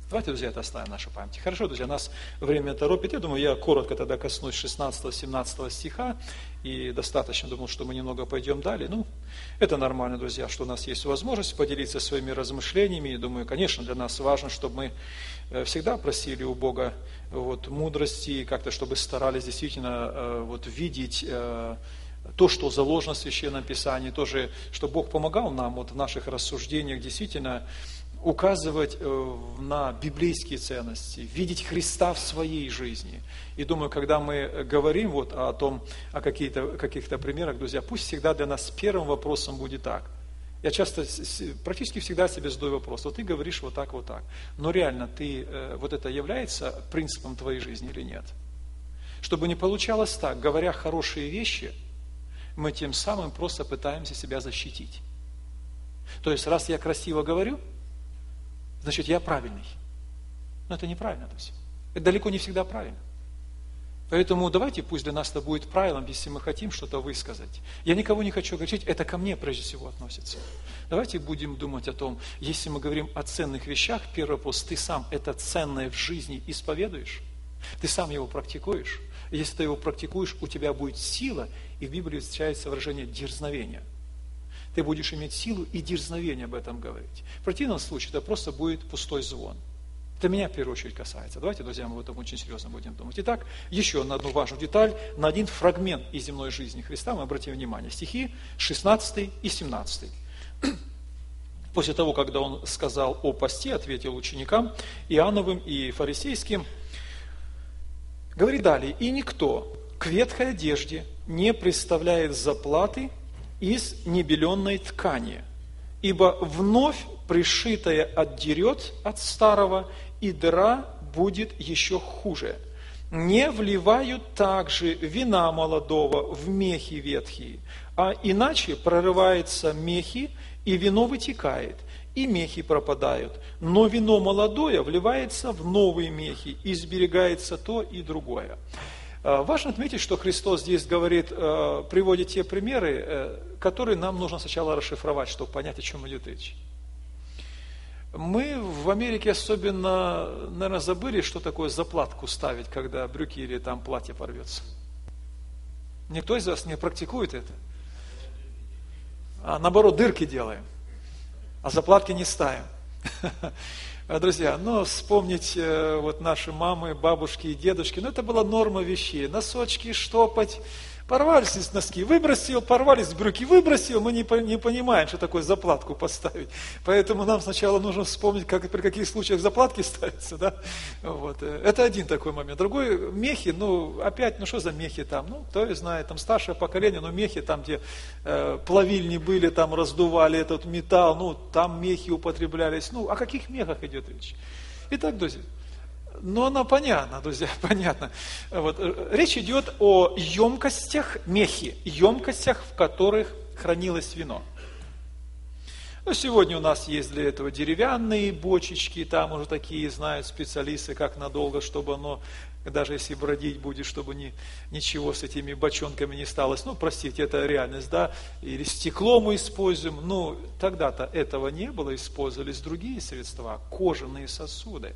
Давайте, друзья, это оставим в нашей памяти. Хорошо, друзья, нас время торопит. Я думаю, я коротко тогда коснусь шестнадцатого-семнадцатого стиха. И достаточно, думал, что мы немного пойдем далее. Ну, это нормально, друзья, что у нас есть возможность поделиться своими размышлениями. И думаю, конечно, для нас важно, чтобы мы всегда просили у Бога вот, мудрости, как-то, чтобы старались действительно вот, видеть то, что заложено в Священном Писании, тоже, чтобы Бог помогал нам вот, в наших рассуждениях действительно указывать на библейские ценности, видеть Христа в своей жизни. И думаю, когда мы говорим вот о том, о каких-то, каких-то примерах, друзья, пусть всегда для нас первым вопросом будет так. Я часто, практически всегда себе задаю вопрос, вот ты говоришь вот так, вот так, но реально ты, вот это является принципом твоей жизни или нет? Чтобы не получалось так, говоря хорошие вещи, мы тем самым просто пытаемся себя защитить. То есть, раз я красиво говорю, значит, я правильный. Но это неправильно, друзья. Это далеко не всегда правильно. Поэтому давайте, пусть для нас это будет правилом, если мы хотим что-то высказать. Я никого не хочу огорчить, это ко мне прежде всего относится. Давайте будем думать о том, если мы говорим о ценных вещах, первый вопрос, ты сам это ценное в жизни исповедуешь? Ты сам его практикуешь? Если ты его практикуешь, у тебя будет сила, и в Библии встречается выражение дерзновения. Ты будешь иметь силу и дерзновение об этом говорить. В противном случае это просто будет пустой звон. Это меня в первую очередь касается. Давайте, друзья, мы об этом очень серьезно будем думать. Итак, еще на одну важную деталь, на один фрагмент из земной жизни Христа мы обратим внимание. Стихи шестнадцатый и семнадцатый. После того, когда он сказал о посте, ответил ученикам Иоанновым и фарисейским, говорит далее, «И никто к ветхой одежде не представляет заплаты из небеленной ткани, ибо вновь пришитое отдерет от старого, и дыра будет еще хуже. Не вливают также вина молодого в мехи ветхие, а иначе прорываются мехи, и вино вытекает, и мехи пропадают. Но вино молодое вливается в новые мехи, и сберегается то и другое». Важно отметить, что Христос здесь говорит, приводит те примеры, которые нам нужно сначала расшифровать, чтобы понять, о чем идет речь. Мы в Америке особенно, наверное, забыли, что такое заплатку ставить, когда брюки или там платье порвется. Никто из вас не практикует это. А наоборот, дырки делаем, а заплатки не ставим. Друзья, ну, вспомнить вот наши мамы, бабушки и дедушки, ну, это была норма вещей. Носочки штопать, порвались носки, выбросил, порвались брюки, выбросил, мы не, не понимаем, что такое заплатку поставить. Поэтому нам сначала нужно вспомнить, как, при каких случаях заплатки ставятся, да. Вот. Это один такой момент. Другой, мехи, ну, опять, ну, что за мехи там? Ну, кто и знает, там старшее поколение, но мехи там, где э, плавильни были, там раздували этот металл, ну, там мехи употреблялись. Ну, о каких мехах идет речь? Итак, друзья, но оно понятно, друзья, понятно. Вот. Речь идет о емкостях мехи, емкостях, в которых хранилось вино. Ну, сегодня у нас есть для этого деревянные бочечки, там уже такие знают специалисты, как надолго, чтобы оно, даже если бродить будет, чтобы ни, ничего с этими бочонками не сталось. Ну, простите, это реальность, да, или стекло мы используем. Ну, тогда-то этого не было, использовались другие средства, кожаные сосуды.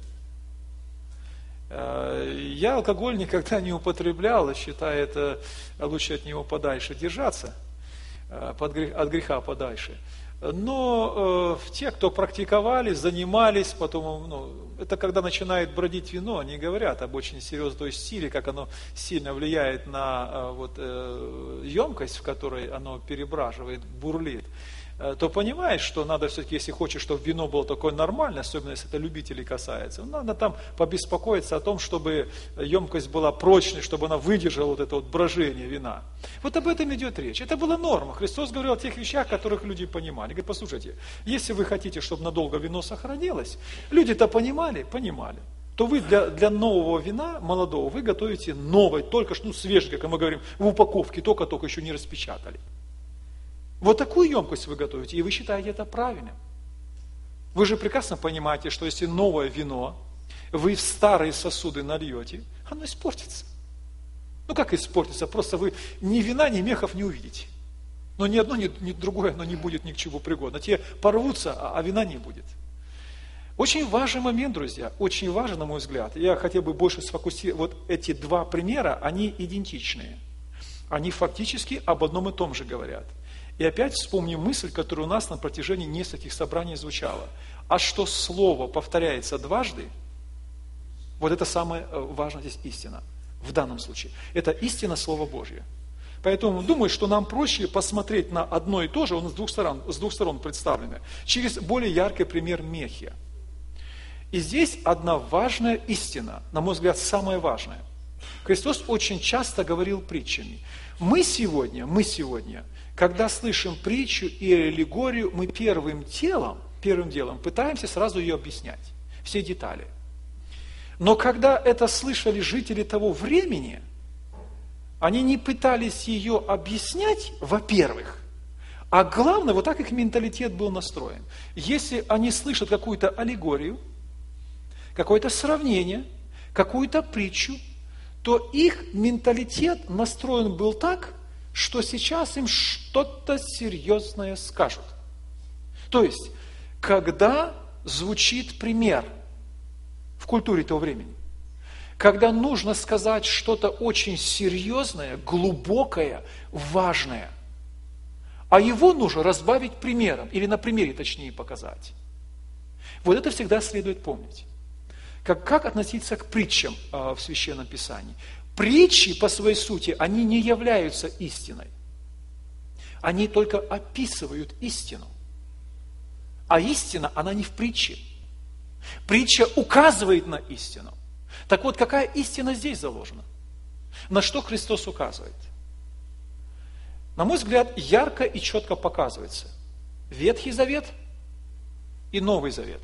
Я алкоголь никогда не употреблял, считаю, это лучше от него подальше держаться, от греха подальше. Но э, те, кто практиковали, занимались, потом, ну, это когда начинает бродить вино, они говорят об очень серьезной той силе, как оно сильно влияет на э, вот, э, емкость, в которой оно перебраживает, бурлит. То понимаешь, что надо все-таки, если хочешь, чтобы вино было такое нормальное, особенно если это любителей касается, надо там побеспокоиться о том, чтобы емкость была прочной, чтобы она выдержала вот это вот брожение вина. Вот об этом идет речь. Это была норма. Христос говорил о тех вещах, которых люди понимали. Говорит, послушайте, если вы хотите, чтобы надолго вино сохранилось, люди-то понимали, понимали, то вы для, для нового вина, молодого, вы готовите новое, только что, ну, свежее, как мы говорим, в упаковке, только-только еще не распечатали. Вот такую емкость вы готовите, и вы считаете это правильным. Вы же прекрасно понимаете, что если новое вино вы в старые сосуды нальете, оно испортится. Ну как испортится? Просто вы ни вина, ни мехов не увидите. Но ни одно, ни, ни другое оно не будет ни к чему пригодно. Те порвутся, а, а вина не будет. Очень важный момент, друзья, очень важен, на мой взгляд. Я хотел бы больше сфокусировать. Вот эти два примера, они идентичные. Они фактически об одном и том же говорят. И опять вспомню мысль, которая у нас на протяжении нескольких собраний звучала. А что слово повторяется дважды, вот это самая важная здесь истина. В данном случае. Это истина Слова Божье. Поэтому думаю, что нам проще посмотреть на одно и то же, он с двух сторон, с двух сторон представлено, через более яркий пример Мехия. И здесь одна важная истина, на мой взгляд, самая важная. Христос очень часто говорил притчами. Мы сегодня, мы сегодня, когда слышим притчу и аллегорию, мы первым делом, первым делом пытаемся сразу ее объяснять, все детали. Но когда это слышали жители того времени, они не пытались ее объяснять, во-первых, а главное, вот так их менталитет был настроен. Если они слышат какую-то аллегорию, какое-то сравнение, какую-то притчу, то их менталитет настроен был так, что сейчас им что-то серьезное скажут. То есть, когда звучит пример в культуре того времени, когда нужно сказать что-то очень серьезное, глубокое, важное, а его нужно разбавить примером, или на примере точнее показать. Вот это всегда следует помнить. Как, как относиться к притчам э, в Священном Писании? Притчи по своей сути, они не являются истиной. Они только описывают истину. А истина, она не в притче. Притча указывает на истину. Так вот, какая истина здесь заложена? На что Христос указывает? На мой взгляд, ярко и четко показывается Ветхий Завет и Новый Завет.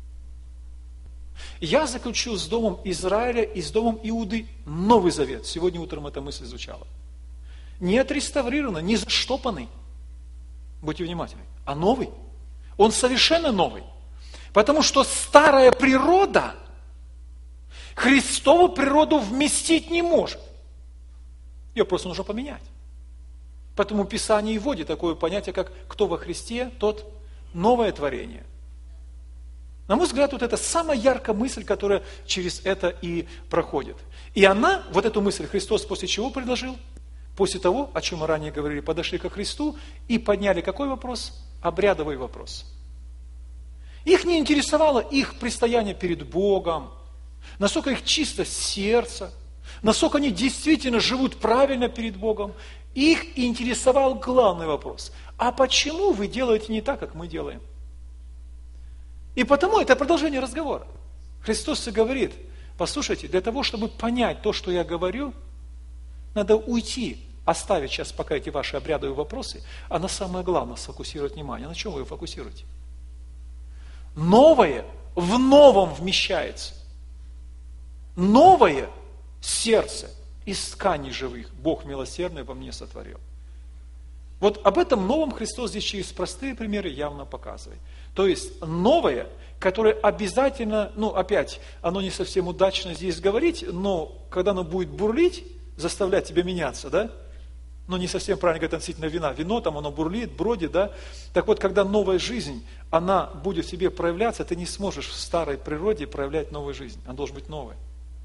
Я заключил с домом Израиля и с домом Иуды Новый Завет. Сегодня утром эта мысль звучала. Не отреставрированный, не заштопанный. Будьте внимательны. А новый. Он совершенно новый. Потому что старая природа Христову природу вместить не может. Ее просто нужно поменять. Поэтому Писание и вводит такое понятие, как «кто во Христе, тот новое творение». На мой взгляд, вот это самая яркая мысль, которая через это и проходит. И она, вот эту мысль Христос после чего предложил? После того, о чем мы ранее говорили, подошли ко Христу и подняли какой вопрос? Обрядовый вопрос. Их не интересовало их предстояние перед Богом, насколько их чисто сердце, насколько они действительно живут правильно перед Богом. Их интересовал главный вопрос. А почему вы делаете не так, как мы делаем? И потому это продолжение разговора. Христос и говорит, послушайте, для того, чтобы понять то, что я говорю, надо уйти, оставить сейчас пока эти ваши обрядовые вопросы, а на самое главное сфокусировать внимание. На чем вы его фокусируете? Новое в новом вмещается. Новое сердце из тканей живых Бог милосердный во мне сотворил. Вот об этом новом Христос здесь через простые примеры явно показывает. То есть новое, которое обязательно, ну опять, оно не совсем удачно здесь говорить, но когда оно будет бурлить, заставлять тебя меняться, да? Ну не совсем правильно говорить относительно вина. Вино там оно бурлит, бродит, да? Так вот, когда новая жизнь, она будет в тебе проявляться, ты не сможешь в старой природе проявлять новую жизнь. Она должна быть новой.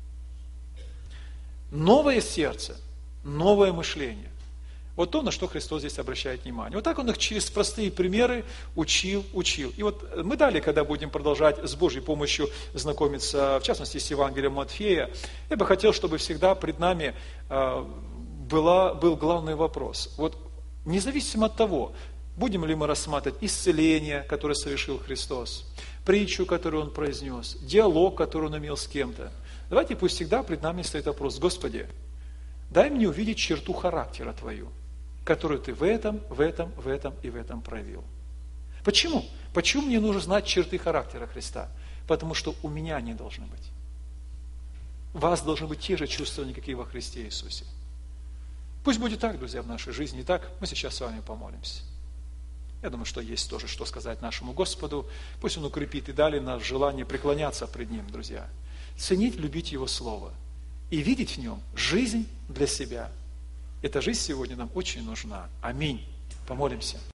Новое сердце, новое мышление. Вот то, на что Христос здесь обращает внимание. Вот так Он их через простые примеры учил, учил. И вот мы далее, когда будем продолжать с Божьей помощью знакомиться, в частности, с Евангелием Матфея, я бы хотел, чтобы всегда пред нами была, был главный вопрос. Вот независимо от того, будем ли мы рассматривать исцеление, которое совершил Христос, притчу, которую Он произнес, диалог, который Он имел с кем-то, давайте пусть всегда пред нами стоит вопрос: Господи, дай мне увидеть черту характера Твою, которую Ты в этом, в этом, в этом и в этом проявил. Почему? Почему мне нужно знать черты характера Христа? Потому что у меня они должны быть. У вас должны быть те же чувства, какие во Христе Иисусе. Пусть будет так, друзья, в нашей жизни. Итак, мы сейчас с вами помолимся. Я думаю, что есть тоже, что сказать нашему Господу. Пусть Он укрепит и далее наше желание преклоняться пред Ним, друзья. Ценить, любить Его Слово. И видеть в Нем жизнь для себя. Эта жизнь сегодня нам очень нужна. Аминь. Помолимся.